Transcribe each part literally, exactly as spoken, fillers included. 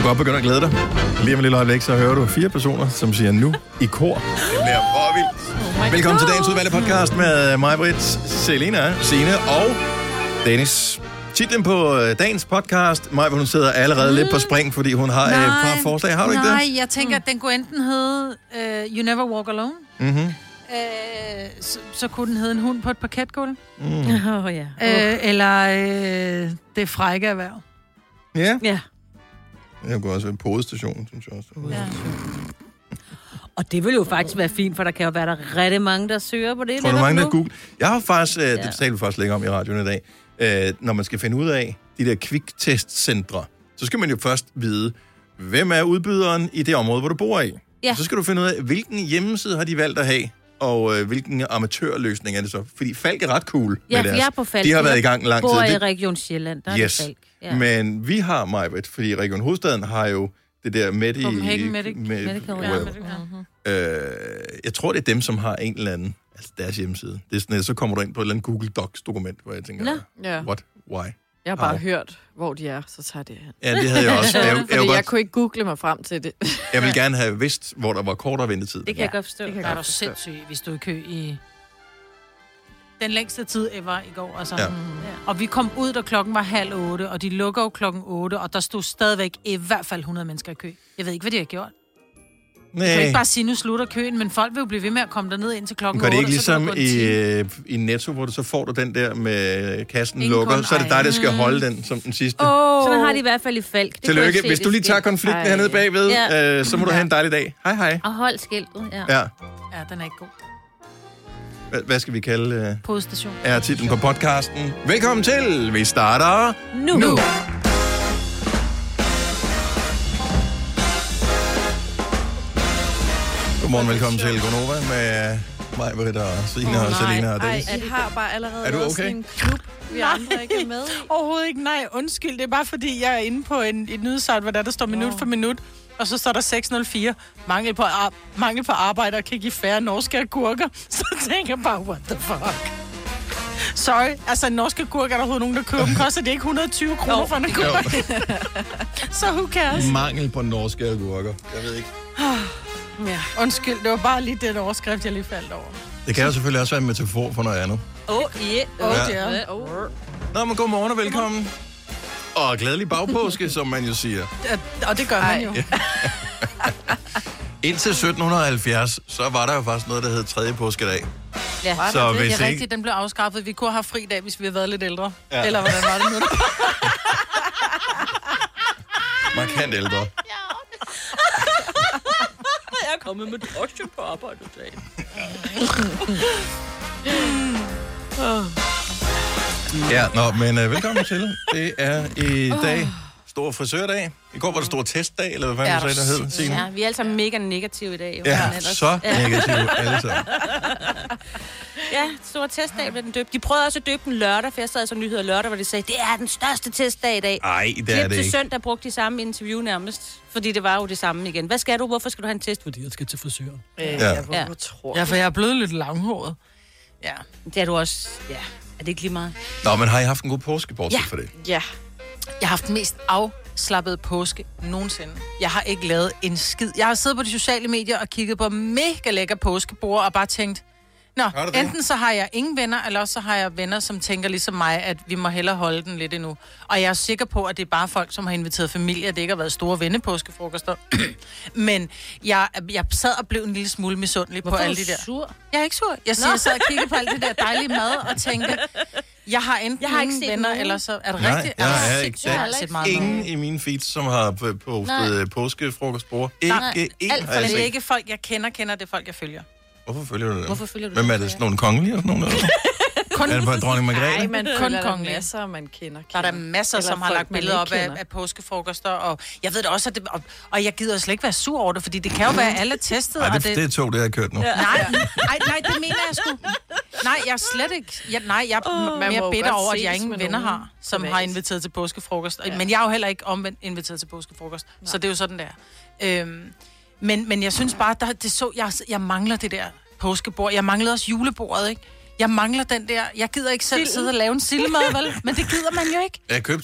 godt begynde at glæde dig. Lige om et lille øjeblik, så hører du fire personer, som siger nu i kor. Det bliver for vildt. Oh Velkommen God. til dagens udvalgte podcast med mig, Britt, Selina, Signe og Dennis. Titlen på dagens podcast, Maja, hun sidder allerede mm. lidt på spring, fordi hun har nej, et par forslag. Har du nej, ikke det? Nej, jeg tænker, at den kunne enten hedde uh, You Never Walk Alone. Mm-hmm. Uh, så, så kunne den hedde En hund på et parketgulv. Mm. Oh, ja. uh, eller uh, Det frække erhverv. Ja? Ja. Det kunne også være en podestation, synes jeg også. Ja. Og det vil jo faktisk være fint, for der kan jo være der rigtig mange, der søger på det. Tror du mange, der Google? Jeg har faktisk, ja. det talte vi faktisk længere om i radioen i dag, øh, når man skal finde ud af de der kviktestcentre, så skal man jo først vide, hvem er udbyderen i det område, hvor du bor i. Ja. Så skal du finde ud af, hvilken hjemmeside har de valgt at have, og øh, hvilken amatørløsning er det så. Fordi Falk er ret cool ja, med deres. Jeg er på Falk. De har været i gang lang tid. Jeg bor i Region Sjælland, der yes. er det Falk. Ja. Men vi har Majbrit, fordi Region Hovedstaden har jo det der med i... Copenhagen Medic. Med, Medical. ja, uh-huh. øh, jeg tror, det er dem, som har en eller anden, altså deres hjemmeside. Det er sådan, så kommer du ind på et eller andet Google Docs-dokument, hvor jeg tænker, ja. what, why? Jeg har bare How? hørt, hvor de er, så tager det hen. Ja, det havde jeg også. Jeg, jeg, Fordi jeg, jeg godt, kunne ikke google mig frem til det. jeg vil gerne have vidst, hvor der var kortere ventetid. Det kan ja, jeg godt forstå. Det kan jeg godt forstå. Sindssygt, vi stod i kø i den længste tid ever i går. Altså. Ja. Mm. Og vi kom ud, da klokken var halv otte, og de lukker jo klokken otte, og der stod stadigvæk i hvert fald hundrede mennesker i kø. Jeg ved ikke, hvad de har gjort. Nej. Jeg kan ikke bare sige, nu slutter køen, men folk vil jo blive ved med at komme derned ind til klokken otte. otte. Gør det ikke ligesom i, i Netto, hvor du så får du den der med kassen Ingen lukker, kun, så er det dig, der skal holde den som den sidste. Oh. Sådan har de i hvert fald i Falk. Tillykke. Hvis du lige tager konflikten ej. hernede bagved, ja. øh, så må du have en dejlig dag. Hej hej. Og hold skiltet, ja. Ja, ja den er ikke god. Hvad, hvad skal vi kalde... Øh, Podstation. Er titlen på podcasten. Velkommen til. Vi starter nu. nu. Godmorgen, velkommen til Gonova med mig, Britt og Signe oh, og Selina og Dennis. Ej, I har bare allerede er du okay? sådan en klub, vi andre ikke er med i. Overhovedet ikke, nej. Undskyld, det er bare fordi, jeg er inde på en, et nyhedssite, hvor der, der står minut oh. for minut, og så står der seks nul fire. Mangel på, ar- mangel på arbejde kan give færre norske agurker. Så tænker jeg bare, what the fuck? Sorry, altså en norsk agurk, er der overhovedet nogen, der køber dem? Koster det ikke et hundrede og tyve kroner no. for en agurk? Så who cares? Mangel på norske agurker. Jeg ved ikke. Ja, undskyld, det var bare lige den overskrift, jeg lige faldt over. Det kan jo selvfølgelig også være en metafor for noget andet. Åh, oh, yeah. Oh, ja. yeah. Oh. Nå, men godmorgen og velkommen. Og glædelig bagpåske, som man jo siger. Ja, og det gør man jo. Indtil sytten halvfjerds, så var der jo faktisk noget, der hed tredje påskedag. Ja, så det, hvis det er ikke... rigtigt, den blev afskaffet. Vi kunne have fri dag, hvis vi havde været lidt ældre. Ja. Eller hvordan var det nu? Markant ældre. Jeg er kommet med drosje på arbejde i dag. Ja, nå, men uh, velkommen til. Det er i dag stor frisørdag. I går var det stor testdag, eller hvad fanden du sagde, der hed, Signe? Ja, vi er altså mega negative i dag. Jo, ja, så negative alle sammen. Ja, stor testdag blev den døbt. De prøvede også at døbe den lørdag, for jeg sad så nyheder lørdag, hvor de sagde, det er den største testdag i dag. Nej, det Klip er det til ikke. søndag brugte de samme interview nærmest, fordi det var jo det samme igen. Hvad skal du? Hvorfor skal du have en test? Fordi jeg skal til frisør. Øh, ja. Jeg, ja. Tror ja, for jeg er blevet lidt langhåret. Ja. Det er du også. Ja, er det ikke lige meget? Nå, men har I haft en god påske, bortset ja. for det? Ja. Jeg har haft den mest afslappede påske nogensinde. Jeg har ikke lavet en skid. Jeg har siddet på de sociale medier og kigget på mega lækker påskebord og bare tænkt, nå, enten så har jeg ingen venner, eller også så har jeg venner, som tænker ligesom mig, at vi må hellere holde den lidt endnu. Og jeg er sikker på, at det er bare folk, som har inviteret familie, at det ikke har været store vennepåskefrokoster. Men jeg, jeg sad og blev en lille smule misundelig på alle de der. Sur? Jeg er ikke sur. Jeg, siger, jeg sad og kiggede på alt det der dejlige mad og tænkte, jeg har enten jeg har ingen venner, nogen. Eller så... Er det Nej, rigtigt? jeg er er ikke. Jeg har set meget ingen meget. I mine feeds, som har postet påskefrokostbord. Ikke en. Alt, men det er ikke folk, jeg kender, kender det folk, jeg følger. Hvorfor følger du det? Hvorfor følger du Hvem er det? Sådan nogle kongelige og sådan nogle? Kun... Er det bare dronning Margrethe? Nej, man kun kongelige. Masser, man kender, kender. Der er der masser, eller som har lagt billeder op af, af påskefrokoster, og jeg ved det også, at det, og, og jeg gider slet ikke være sur over det, fordi det kan jo være alle testet. Nej, det, det, det er tog, det har kørt nu. Ja. Nej, nej, nej, det mener jeg sgu. Nej, jeg er slet ikke... Jeg, nej, jeg er oh, mere bitter over, at jeg ingen venner har, som privat. Har inviteret til påskefrokost. Ja. Men jeg er jo heller ikke omvendt inviteret til påskefrokost, nej. Så det er jo sådan, der. Øhm, men, men jeg synes bare, der, det så, jeg, jeg mangler det der påskebord. Jeg manglede også julebordet, ikke? Jeg mangler den der... Jeg gider ikke selv sidde og lave en sildemad, vel? Men det gider man jo ikke. Jeg har købt sild.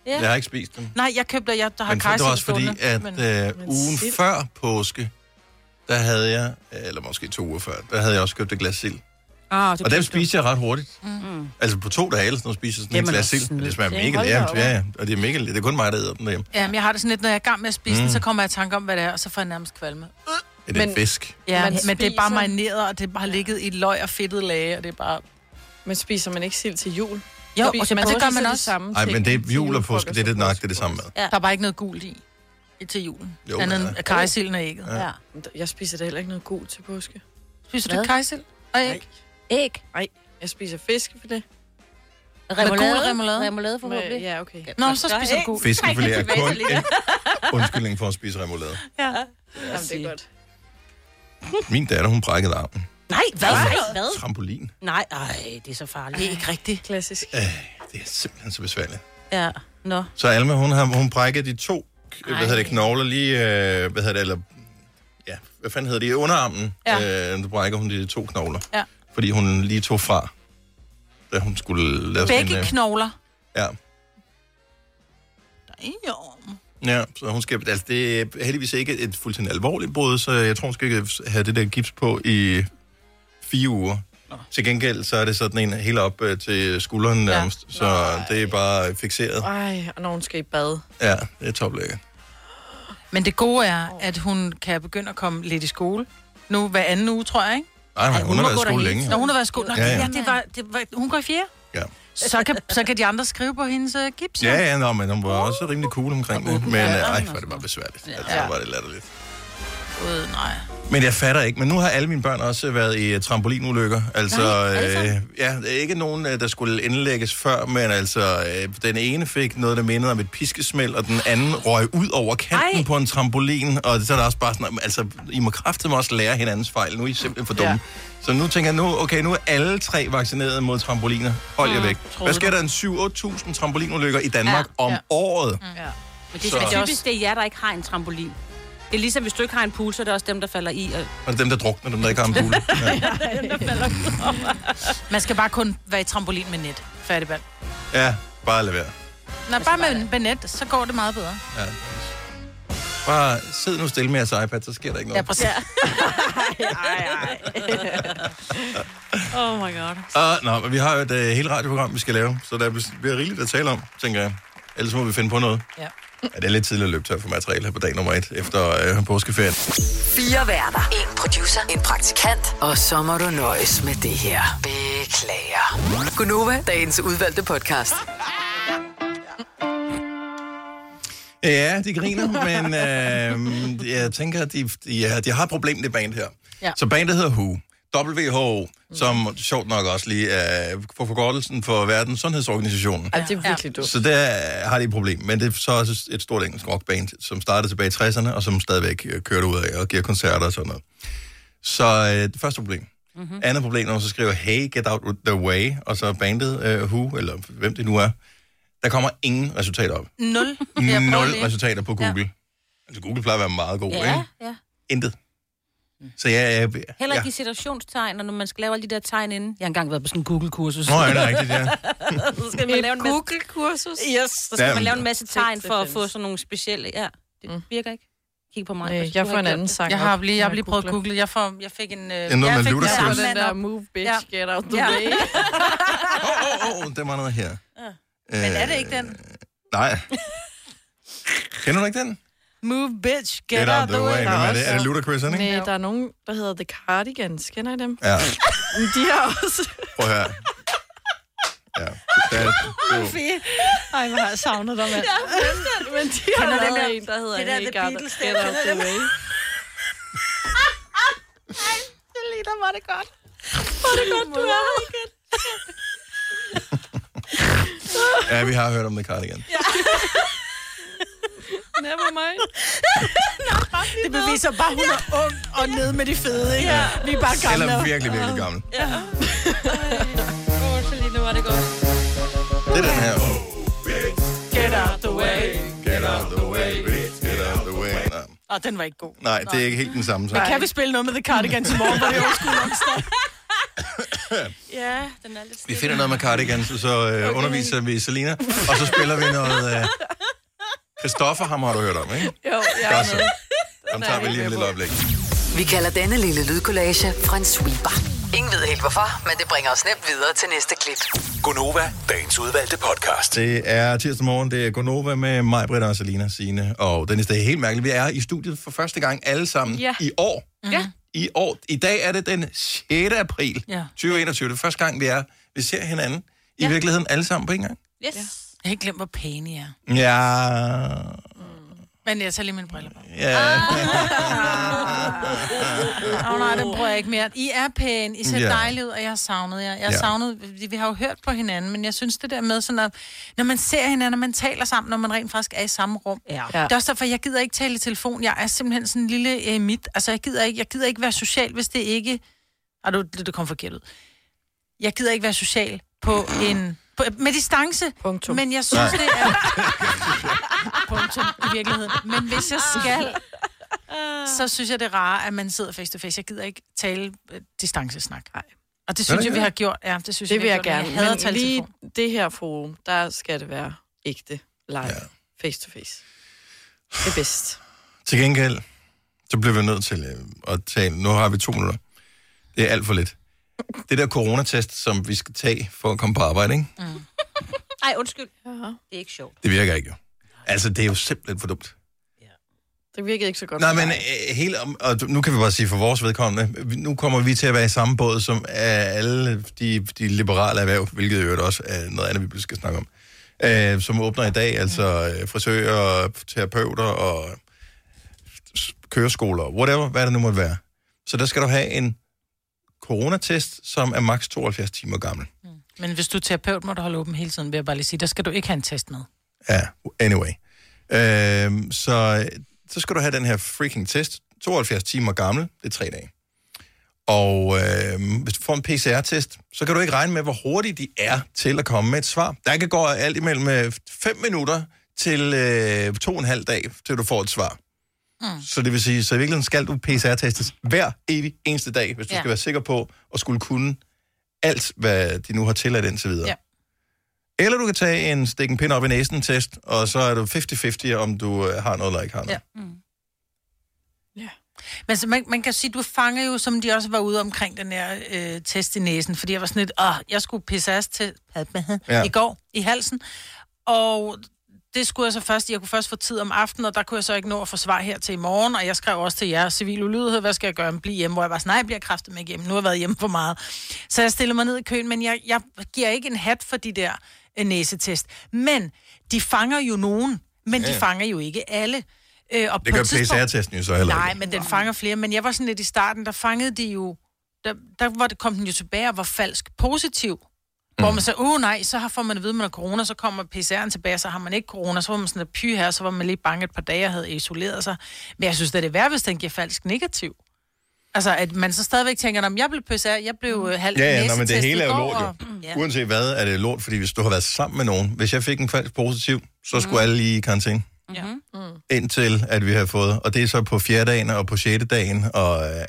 Ja. Jeg har ikke spist dem. Nej, jeg købte, jeg der har men det var også fordi, stående, at men... øh, ugen sild. før påske, der havde jeg, eller måske to uger før, der havde jeg også købt et glas sild. Ah, og dem spiste jeg ret hurtigt. Mm. Altså på to dage eller sådan noget, spiser sådan Jamen, en glas sild. Det smager mega lært, ja, ja. Og det er mega det er kun mig, der æder dem derhjemme. Ja, men jeg har det sådan lidt, når jeg er i gang med at spise mm. den, så kommer jeg i tanke om, hvad det er, og så får jeg nærmest kvalme. Er det men, fisk? Ja, man men spiser... det er bare marineret, og det er bare ligget i løg og fedtet lage, og det er bare... Men spiser man ikke sild til jul? Jo, Spiser og så man det gør man de også. samme Nej, men det er ting jul og til påske, det er det nok, det er det samme med. Ja. Der er bare ikke noget gult i, i til julen. Jo, andet ja. end kajsilden og ægget. Ja. Ja. Jeg spiser da heller ikke noget gult til påske. Spiser Hvad? du kajsild og æg? Æg. Nej, jeg spiser fiskefilet. Remoulade. gul remoulade? Remoulade forhåbentlig. Ja, okay. Nå, så spiser du gult. Fiskefilet er kun en undskyldning for at spise remoulade. Ja. Jamen, det er godt. Min datter, hun brækkede armen. Nej, hvad? Nej, hvad? Trampolin. Nej, ej, det er så farligt. Det er ikke rigtigt. Klassisk. Øh, det er simpelthen så besværligt. Ja, nå. Så Alma, hun har hun brækket de to, hvad hedder det, knogler lige, øh, hvad hedder det, eller, ja, hvad fanden hedder det, i underarmen, Ja. øh, der brækker hun de to knogler. Ja. Fordi hun lige tog fra, da hun skulle lave Begge sådan en... knogler. Ja. Damn. Ja, så hun skal, altså det er heldigvis ikke et fuldstændig alvorligt brud, så jeg tror, hun skal have det der gips på i fire uger. Nå. Til gengæld, så er det sådan en helt op øh, til skulderen nærmest, ja. Så nej. Det er bare fikseret. Ej, og når hun skal i bad. Ja, det er toplækkert. Men det gode er, at hun kan begynde at komme lidt i skole. Nu hver anden uge, tror jeg, ikke? Nej, nej, Ej, hun, hun hun må har været gå i skole derhen. længe. Når hun har været i skole. Nå, Ja, ja. ja, det var, det var, hun går i fjerde. Ja. Så kan, så kan de andre skrive på hendes uh, gips. Ja, ja, nå, men hun var også rimelig cool omkring det. Men øh, ej, hvor er det bare besværligt. Altså, Ja. var det latterligt. Uh, nej. Men jeg fatter ikke. Men nu har alle mine børn også været i trampolinulykker. Altså, Nej, øh, ja, der er ikke nogen, øh, der skulle indlægges før, men altså, øh, den ene fik noget, der mindede om et piskesmæld, og den anden røg ud over kanten Ej. på en trampolin, og så er der også bare sådan, altså, I må kraftedeme også lære hinandens fejl. Nu er I simpelthen for dumme. Ja. Så nu tænker jeg, nu, okay, nu er alle tre vaccineret mod trampoliner. Hold jer væk. Hvad sker der en syv otte tusind trampolinulykker i Danmark Ja. om Ja. året? Mm. Ja. Men det Så- er typisk, det er jer, der ikke har en trampolin. Det er ligesom, hvis du ikke har en pool, så er det også dem, der falder i. Og... Og det er dem, der drukner, dem, der ikke har en pool. Ja, Man skal bare kun være i trampolin med net. Færdigband. ja bare lad være. Når bare med, med net, så går det meget bedre. Ja. Bare sid nu stille med jeres iPad, så sker der ikke Ja, noget. præcis. Ej, ej. Oh my god. Og, nå, men vi har jo et uh, helt radioprogram, vi skal lave, så der bliver rigeligt at tale om, tænker jeg. Ellers må vi finde på noget. Ja. Ja, det er lidt tidligt at løbe tør for materiale her på dag nummer et, efter øh, påskeferien. Fire værter. En producer. En praktikant. Og så må du nøjes med det her. Beklager. Gunova, dagens udvalgte podcast. Ja, de griner, men øh, jeg tænker, at de, de, de har et problem, det band her. Ja. Så bandet hedder W H O. W H O, som sjovt nok også lige er for forkortelsen for Verdens Sundhedsorganisation. Ej, det er virkelig dumt. Så der har de et problem, men det er så også et stort engelsk rockband, som startede tilbage i tresserne, og som stadigvæk øh, kører ud af og giver koncerter og sådan noget. Så øh, det første problem. Mm-hmm. Andet problem, når man så skriver, hey, get out the way, og så bandet øh, Who, eller hvem det nu er, der kommer ingen resultater op. Nul. Nul resultater på Google. Ja. Altså Google plejer at være meget god, Ja, ikke? ja. Intet. Så jeg... jeg, jeg Heller ja. ikke i situationstegn, og når man skal lave alle de der tegn inden. Jeg har engang været på sådan en Google-kursus. Nå, ja, det er rigtigt, ja. Så skal man lave en masse... Google-kursus? Yes, så skal Ja, man lave en men- masse tegn for at Det få findes. sådan nogle specielle... Ja, det virker ikke. Kig på mig. Nej, hvis du jeg har får en gjort anden det. sang Jeg har op, lige, jeg har når lige prøvet at googler. google. Jeg, får, jeg fik en... Øh, noget med jeg fik Ludacris. en Ja, mand den der op. move, bitch, Ja. get out the Ja. way. Åh, åh, åh, der var noget her. Ja. Men er det ikke den? Nej. Kender du ikke den? Move, bitch, get, Get out the way. Hvem er også- det? Er det Ludacris, ikke? Nej, der er nogen, der hedder The Cardigans. Kender I dem? Ja, Men de har også... prøv her. Ja, det er, det er jo, Ej, hvor har jeg savnet dig, mand. Men de har Kender den lavet der- en, der hedder det der Hey, The get, Beatles get der, out kender the I way. Det ligner, var det godt. Var det godt, du er her igen. ja, vi har hørt om The Cardigan. Never mind. Det beviser bare, hun er ung og nede med de fede, ikke? Ja. Vi er bare gamle. Eller virkelig, virkelig gammel. Åh, så lige nu var det godt. Det er den her. Get out the way. Get out the way, bitch. Get out the way. Nej. Åh, den var ikke god. Nej, det er ikke helt den samme Men sang. kan vi spille noget med The Cardigans i morgen, hvor det er overskud onsdag? Ja, den er lidt Vi finder noget med cardigans, og så øh, okay. underviser vi Selina, og så spiller vi noget... Øh, Christoffer, ham har du hørt om, ikke? Jo, jeg er med. Dem tager vi lige en lille øjeblik. Vi kalder denne lille lydkollage Frans sweeper. Ingen ved helt hvorfor, men det bringer os nemt videre til næste klip. Gonova, dagens udvalgte podcast. Det er tirsdag morgen, det er Gonova med mig, Britta og Selina, Signe, og Dennis. Det er helt mærkeligt. Vi er i studiet for første gang alle sammen Ja. i år. Ja. I år. I dag er det den sjette april Ja. tyve enogtyve. Det er første gang, vi er. Vi ser hinanden i Ja. virkeligheden alle sammen på en gang. Yes. Jeg har ikke glemt, hvor pæne I er. Ja... Men jeg tager lige mine briller på. Ja. Åh oh, nej, det bruger jeg ikke mere. I er pæne, I ser Ja. dejlige ud, og jeg har savnet jer. Jeg har Ja. savnet, vi har jo hørt på hinanden, men jeg synes det der med sådan at, når man ser hinanden, og man taler sammen, når man rent faktisk er i samme rum. Ja. Det er også derfor, jeg gider ikke tale i telefon. Jeg er simpelthen sådan en lille øh, mit. Altså, jeg gider ikke, jeg gider ikke være social, hvis det ikke... Ah, det, det kom forkert ud. Jeg gider ikke være social på en... På, med distance. Punktum. Men jeg synes, det er... Punktum i virkeligheden. Men hvis jeg skal, så synes jeg, det er rart, at man sidder face to face. Jeg gider ikke tale øh, distancesnak. Nej. Og det synes jeg, vi har gjort. Ja, det synes Det jeg, vil vi har jeg gjort, gerne. men Jeg hader at Men tale lige telefon. det her forum, der skal det være ægte, live, Ja. face to face. Det er bedst. Til gengæld, så bliver vi nødt til øh, at tale. Nu har vi to minutter. Det er alt for lidt. Det der coronatest, som vi skal tage for at komme på arbejde, ikke? Mm. Ej, undskyld. Ja. Det er ikke sjovt. Det virker ikke jo. Altså, det er jo simpelthen for dumt. Det virkede ikke så godt. Nej, for men mig. øh, hele, om- og nu kan vi bare sige for vores vedkommende, vi- nu kommer vi til at være i samme båd som øh, alle de, de liberale erhverv, hvilket jo også er noget andet, vi skal snakke om, øh, som åbner i dag, altså øh, frisører, terapeuter og s- køreskoler, whatever, hvad det nu måtte være. Så der skal du have en coronatest, som er maks tooghalvfjerds timer gammel. Men hvis du er terapeut, må du holde åben hele tiden, vil jeg bare lige sige. Der skal du ikke have en test med. Ja, anyway. Øh, så, så skal du have den her freaking test, tooghalvfjerds timer gammel, det er tre dage. Og øh, hvis du får en P C R-test, så kan du ikke regne med, hvor hurtigt de er til at komme med et svar. Der kan gå alt imellem øh, fem minutter til øh, to og en halv dag, til du får et svar. Mm. Så det vil sige, så i virkeligheden skal du P C R-testes hver evig eneste dag, hvis du Ja. skal være sikker på at skulle kunne alt, hvad de nu har tilladt indtil videre. Ja. Eller du kan tage en stik en pind op i næsen-test, og så er du halvtreds halvtreds, om du øh, har noget eller ikke har noget. Ja. Mm. Ja. Men så man, man kan sige, du fanger jo, som de også var ude omkring den her øh, test i næsen, fordi jeg var sådan lidt, åh, jeg skulle P C R til Ja. i går i halsen, og det skulle jeg så først, jeg kunne først få tid om aftenen, og der kunne jeg så ikke nå at få svar her til i morgen, og jeg skrev også til jer, civil ulydighed, hvad skal jeg gøre, blive hjemme, hvor jeg var sådan, nej, jeg bliver kræftet med hjemme, nu har jeg været hjemme for meget. Så jeg stiller mig ned i køen, men jeg, jeg giver ikke en hat for de der øh, næsetest. Men de fanger jo nogen, men Ja. de fanger jo ikke alle. Øh, og Det på gør et P C tidspunkt- R-testen jo så heller Nej, ikke. men den fanger flere. Men jeg var sådan lidt i starten, der fangede de jo... Der, der var det, kom den jo tilbage og var falsk positiv. Mm. Hvor man sagde, åh nej, så har får man at vide, at man har corona, så kommer P C R'en tilbage, så har man ikke corona, så var man sådan et py her, så var man lige bange et par dage og havde isoleret sig. Men jeg synes, at det er værd, hvis den giver falsk negativ. Altså, at man så stadigvæk tænker, at jeg blev P C R, jeg blev mm. halvt Ja, ja, nå, næsetestet men det hele er jo i går, lort, jo. og- Ja. Uanset hvad, er det lort, fordi hvis du har været sammen med nogen, hvis jeg fik en falsk positiv, så skulle alle lige i karantæne. Ja. Mm. Indtil, at vi har fået, og det er så på fjerde dagen og på sjette dagen, og øh,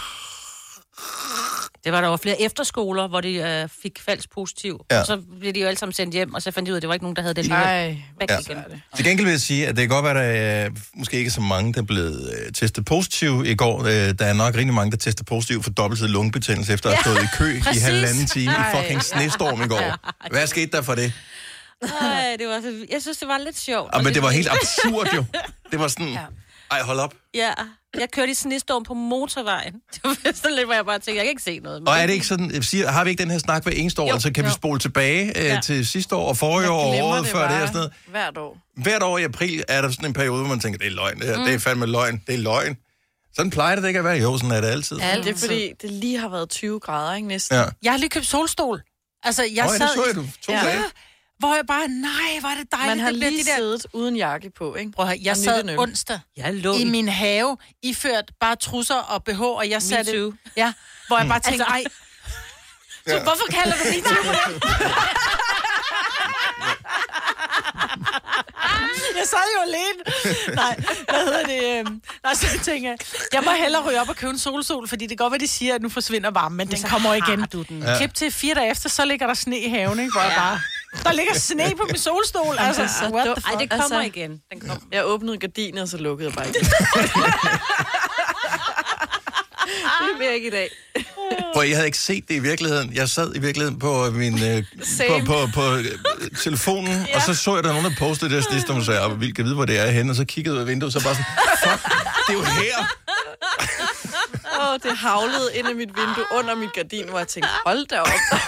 Det var der jo flere efterskoler, hvor de øh, fik falsk positiv. Ja. Ja. Så blev de jo alle sammen sendt hjem, og så fandt de ud af, at det var ikke nogen, der havde det alligevel. Ej, Væk Ja. igen. til gengæld vil jeg sige, at det kan godt være, at der er måske ikke så mange, der er blevet øh, testet positiv i går. Øh, der er nok rigtig mange, der tester positiv for dobbeltsidig lungebetændelse, efter at have stået i kø i præcis. halvanden time i Ej. fucking snestorm i går. Hvad skete der for det? Ej, det var så, jeg synes, det var lidt sjovt. Ah, Og men det var lidt- helt absurd jo. Det var sådan, ej, hold op. Ja, jeg kørte i snestorm på motorvejen. Det var sådan lidt, hvor jeg bare tænkte, jeg kan ikke se noget. Men Og er det ikke sådan, jeg siger, har vi ikke den her snak hver eneste år, Jo, altså kan vi jo. spole tilbage øh, Ja. til sidste år og forrige år og året før det og sådan noget. hvert år. Hvert år i april er der sådan en periode, hvor man tænker, det er løgn, det her, mm. det er fandme løgn, det er løgn. Sådan plejer det ikke at være. Jo, sådan er det altid. Ja. Det er fordi, det lige har været tyve grader, ikke næsten? Ja. Jeg har lige købt solstol. Altså, jeg Nå, ja, sad det så i- jeg, du to Ja. dage. hvor jeg bare, nej, hvor er det dejligt. Man har det bliver lige de der... siddet uden jakke på, ikke? Prøv at høre, jeg og sad nyttet en øl. onsdag Jeg lå i min have, iført bare trusser og B H, og jeg satte... too. Ja, hvor jeg bare tænkte, ej... Så Ja. hvorfor kalder du mig det? Jeg sad jo alene. Nej, hvad hedder det? øhm, Og så tænker jeg, jeg må hellere ryge op og købe en solstol, fordi det kan godt være, de siger, at nu forsvinder varmen, men den kommer igen. Ja. Klip til fire dage efter, så ligger der sne i haven, ikke? Hvor jeg bare... Der ligger sne på min solstol, altså. så What the dumt. fuck? Ej, det kommer Altså, igen. Den kommer. Jeg åbnede gardiner, og så lukkede jeg bare igen. Det vil jeg ikke i dag. Prøv, jeg havde ikke set det i virkeligheden. Jeg sad i virkeligheden på min øh, på, på, på øh, telefonen, ja. Og så så jeg, der nogen, der postede det, sidste, og sagde, vi kan vide, hvor det er henne, og så kiggede jeg ud af vinduet, så bare sådan, fuck, det er jo her. Åh, oh, det havlede ind i mit vindue under mit gardin, hvor jeg tænkte, hold da op.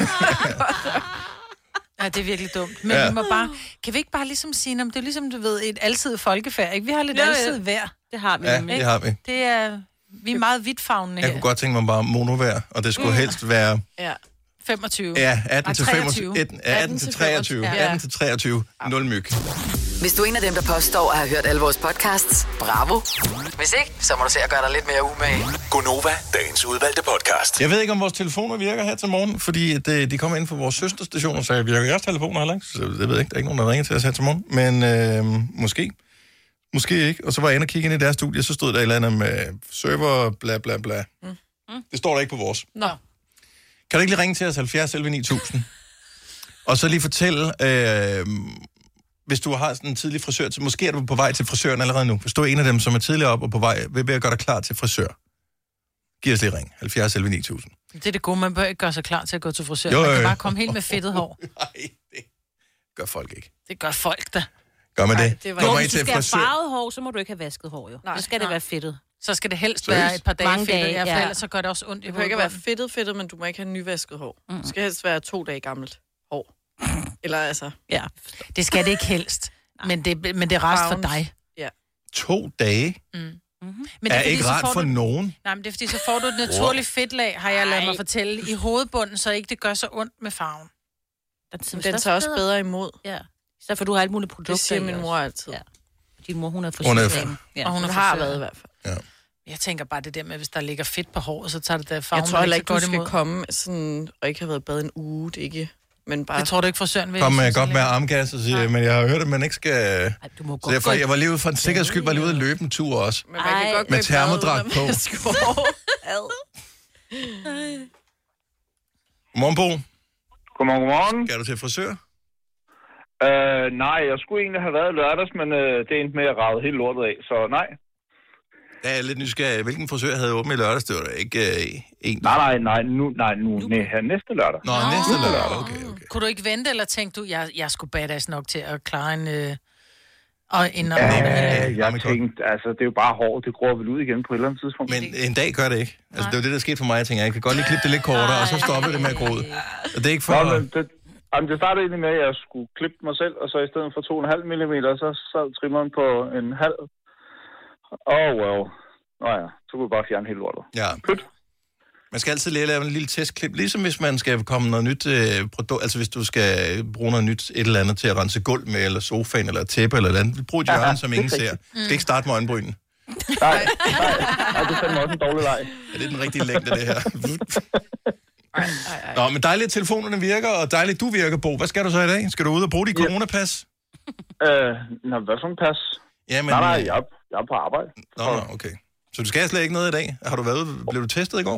Ja, det er virkelig dumt. Men ja. Vi må bare... Kan vi ikke bare ligesom sige, om det er ligesom, du ved, et altid folkefærd, ikke? Vi har lidt Ja, ja. altid vejr. Det har vi Ja, nemlig. det har vi. Det er... Vi er meget vidtfavnende Jeg her. kunne godt tænke mig bare monovejr, og det skulle mm. helst være... Ja. femogtyve. Ja, atten til treogtyve. femogtyve. atten til treogtyve. Ja. atten til treogtyve. Nul myg. Hvis du er en af dem, der påstår at have hørt alle vores podcasts, bravo. Hvis ikke, så må du se at gøre dig lidt mere umage. Gonova, dagens udvalgte podcast. Jeg ved ikke, om vores telefoner virker her til morgen, fordi det, de kommer ind fra vores søsterstation og sagde, virker jeres telefoner heller ikke? Så det ved jeg ikke. Der er ikke nogen, der ringer til os her til morgen. Men øh, måske. Måske ikke. Og så var jeg inde og kigge ind i deres studie, så stod der et eller andet med server, bla bla bla. Mm. Mm. Det står der ikke på vores. Nå. Kan du ikke lige ringe til os halvfjerds elleve ni tusind? Og så lige fortælle, øh, hvis du har sådan en tidlig frisør, til, måske er du på vej til frisøren allerede nu. Hvis du er en af dem, som er tidligere op og på vej, vil jeg gøre dig klar til frisør. Giv os lige ring. halvfjerds elleve ni tusind. Det er det gode, man bør ikke gøre sig klar til at gå til frisør. Jo, Man kan øh. bare komme helt med fedtet hår. Nej, det gør folk ikke. Det gør folk da. Gør man det? Nej, det var- Kommer Jo, I hvis du til skal have frisør? farvet hår, så må du ikke have vasket hår, jo. Nej, så skal det nej. være fedtet. Så skal det helst Seriøst? være et par dage Mange fedtet. dage, Ja, for ja. ellers så gør det også ondt i Det behøver ikke at være hovedbunden. fedtet, fedtet, men du må ikke have nyvasket hår. Mm. Det skal helst være to dage gammelt hår. Eller altså... Ja, det skal det ikke helst. Men det, men det er rest for Farven. dig. To dage Mm. Mm-hmm. Men er fordi, ikke så rart får for du, nogen. Nej, men det er fordi, så får du et naturligt fedtlag, har jeg ladet mig fortælle, i hovedbunden, så ikke det gør så ondt med farven. Den, Den tager også bedre imod. Ja. Så for du har alle mulige produkter. Det siger i min også. mor altid. Ja. Din mor, hun er Hun er- frisør. Ja. Og hun Hun er har frisør. været i hvert fald. Jeg tænker bare det der med, hvis der ligger fedt på håret, så tager det der farven. Jeg tror heller ikke ikke, så du godt skal imod. komme sådan, og ikke have været bad en uge, det ikke. Men bare... Det tror du ikke, frisøren vil? Kom med, synes, godt det med er armgas og siger, men jeg har hørt, at man ikke skal... Ej, du må Så godt derfor, gå. jeg var lige ude for en sikkerheds skyld, var lige ude at løbe en tur også. Men man kan Ej. godt gå Med i bad termodragt uden at på. vaske hår. Ad. Godmorgen, Bo. Godmorgen, godmorgen. Skal du til frisør? Øh, nej, jeg skulle egentlig have været lørdags, men øh, det endte med at rave helt lortet af, så nej. Jeg er lidt nysgerrig. Hvilken frisør havde åbent i lørdags? Det var da ikke øh, en. Nej, nej, nej, nu, nej, nu, nej, her næste lørdag. Nå, næste lørdag. Okay, okay. Kunne du ikke vente, eller tænkte du, jeg, jeg skulle badass nok til at klare en... Øh, og en Ja, ja, jeg men godt. tænkte, altså, det er jo bare hårdt, det gror vel ud igen på et eller andet tidspunkt. Men en dag gør det ikke. Altså, det var det, der skete for mig. Jeg tænker, jeg kan godt lige klippe det lidt kortere, og så stoppe det med at gro ud. Og det er ikke for... Nå, men det, jamen, det startede egentlig med, at jeg skulle klippe mig selv, og så i stedet for to komma fem millimeter, så sad trimmeren på en halv. Åh, oh, wow. Nå ja, så kunne jeg bare fjerne helt lortet. Ja. Pyt. Man skal altid lige lave en lille testklip, ligesom hvis man skal komme noget nyt øh, produkt, altså hvis du skal bruge noget nyt et eller andet til at rense gulv med, eller sofaen, eller et tæppe, eller et andet. Brug et hjørne, Ja, som det er ingen ser. rigtigt. Du skal ikke starte med øjenbrynen. Nej, nej, nej, det er fandme også en dårlig leg. Er det den rigtige længde, det her? Ej, ej, ej. Nå, men dejligt, at telefonerne virker, og dejligt, du virker, Bo. Hvad skal du så i dag? Skal du ud og bruge dit Ja. coronapas? Øh, nå, hvad for en pas? Ja, men... Nej, nej, jeg, er- jeg er på arbejde. Nå, nå, okay. Så du skal slet ikke noget i dag? Har du været ude? Blev du testet i går?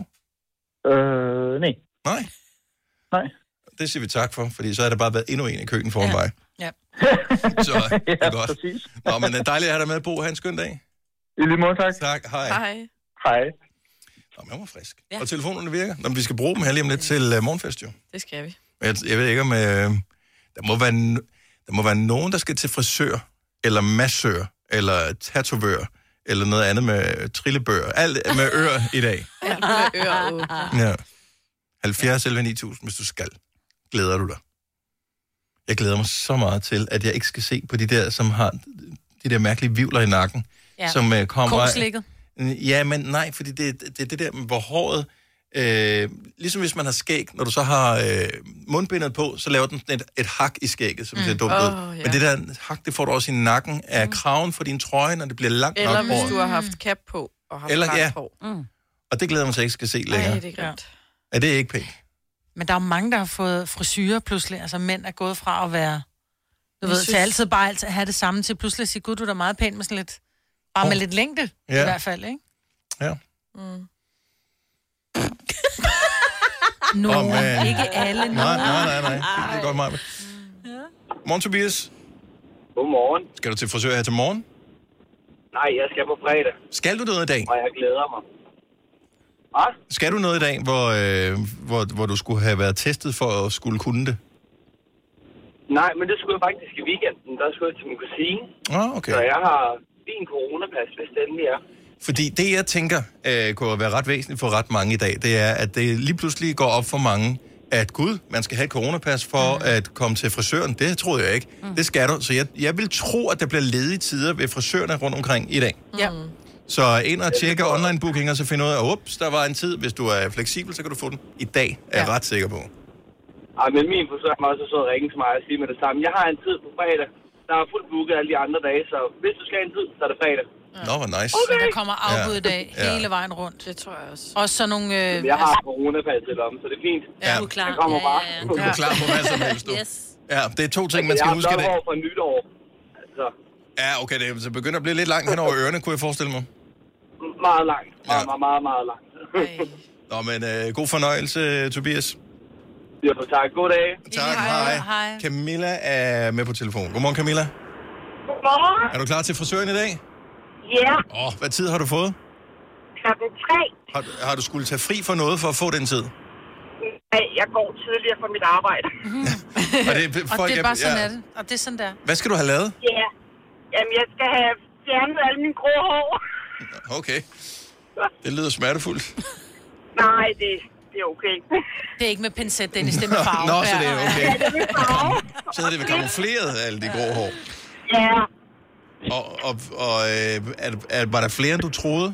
Øh, nej. Nej? Nej. Det siger vi tak for, fordi så har der bare været endnu en i køen foran Ja. mig. Ja. Så det Ja, er godt. præcis. Nå, men det er dejligt at have dig med, Bo. Ha' en skøn dag. I lige måde, tak. Tak, hej. Hej. Hej. Nå, men jeg var frisk. Ja. Og telefonerne virker. Nå, men vi skal bruge dem her lige om lidt til uh, morgenfest, jo. Det skal vi. Men Jeg, jeg ved ikke om... Uh, der, må være, n- der må være nogen, der skal til frisør, eller massør, eller tatovør, eller noget andet med trillebør. Alt med ør i dag. Alt med ører åbne. Ja. halvfjerds elleve ni tusind, hvis du skal. Glæder du dig? Jeg glæder mig så meget til, at jeg ikke skal se på de der, som har de der mærkelige vivler i nakken, Ja. som uh, kommer... Koslikket. Ja, men nej, fordi det er det, det der, hvor håret... Øh, ligesom hvis man har skæg, når du så har øh, mundbindet på, så laver den sådan et, et hak i skægget, som mm. ser dumt ud. Åh, ja. Men det der hak, det får du også i nakken af kraven for din trøje, når det bliver langt Eller nok hvis over. du har haft cap på og haft Eller- langt ja. hår. Mm. Og det glæder man sig ikke skal se længere. Ej, det er grimt. Er det ikke pænt? Men der er jo mange, der har fået frisyrer pludselig. Altså mænd er gået fra at være... Du Jeg ved, synes- til altid bare altid at have det samme til pludselig at sige, gud, du er da meget pæn med sådan lidt Bare med lidt længde, ja. I hvert fald, ikke? Ja. Mm. Nogen, oh, ikke alle. Nogen. Nej, nej, nej, nej. Det er godt meget. Morgen, Tobias. Godmorgen. Skal du til frisør her til morgen? Nej, jeg skal på fredag. Skal du noget i dag? Og jeg glæder mig. Hvad? Skal du noget i dag, hvor, øh, hvor, hvor du skulle have været testet for at skulle kunne det? Nej, men det skulle jeg faktisk i weekenden. Der skulle jeg til min kusine. Ah, okay. Så jeg har fin coronapas, hvis det endelig er. Fordi det, jeg tænker, øh, kunne være ret væsentligt for ret mange i dag, det er, at det lige pludselig går op for mange, at gud, man skal have et coronapas for mm. at komme til frisøren. Det troede jeg ikke. Mm. Det skal du. Så jeg, jeg vil tro, at der bliver ledige tider ved frisørerne rundt omkring i dag. Ja. Så ind og tjekke online booking, og så finde ud af, ups, der var en tid. Hvis du er fleksibel, så kan du få den i dag, er jeg ja. ret sikker på. Ej, men min frisør har også så ringe til mig og sige med det samme. Jeg har en tid på fredag. Der er fuldt booket alle de andre dage, så hvis du skal have en tid, så er det fredag. Ja. Nå, hvor nice. Okay. Så der kommer afbud i dag, ja. hele vejen rundt. Det tror jeg også. Og så nogle... Øh, jeg har coronapas til om, så det er fint. Ja, du er klar. Jeg kommer bare. Ja, ja, ja. Du er klar på hvad som helst, du. Yes. Ja, det er to ting, man skal huske i dag. Jeg har for nytår. Altså. Ja, okay, det så begynder at blive lidt langt hen over ørerne, kunne jeg forestille mig. Meget langt. Meget, ja. meget, meget, meget langt. Nå, men øh, god fornøjelse, Tobias. Ja, tak. God dag. Tak, hej. hej. Camilla er med på telefon. Godmorgen, Camilla. Godmorgen. Er du klar til frisøren i dag? Ja. Åh, oh, hvad tid har du fået? Klokken tre. Har, har du skulle tage fri for noget for at få den tid? Nej, jeg går tidligere fra mit arbejde. Mm-hmm. og, det, folk, og det er bare sådan, ja. er det. Og det er sådan der. Hvad skal du have lavet? Ja. Jamen, jeg skal have fjernet alle mine grå hår. Okay. Det lyder smertefuldt. Nej, det, det er okay. Det er ikke med pincet, Dennis, det er med farve. Nå, så det er okay. Ja, det er med farve. Så er det ved kamufleret, alle de grå hår. Ja. Og, og, og øh, er, er, var der flere, end du troede?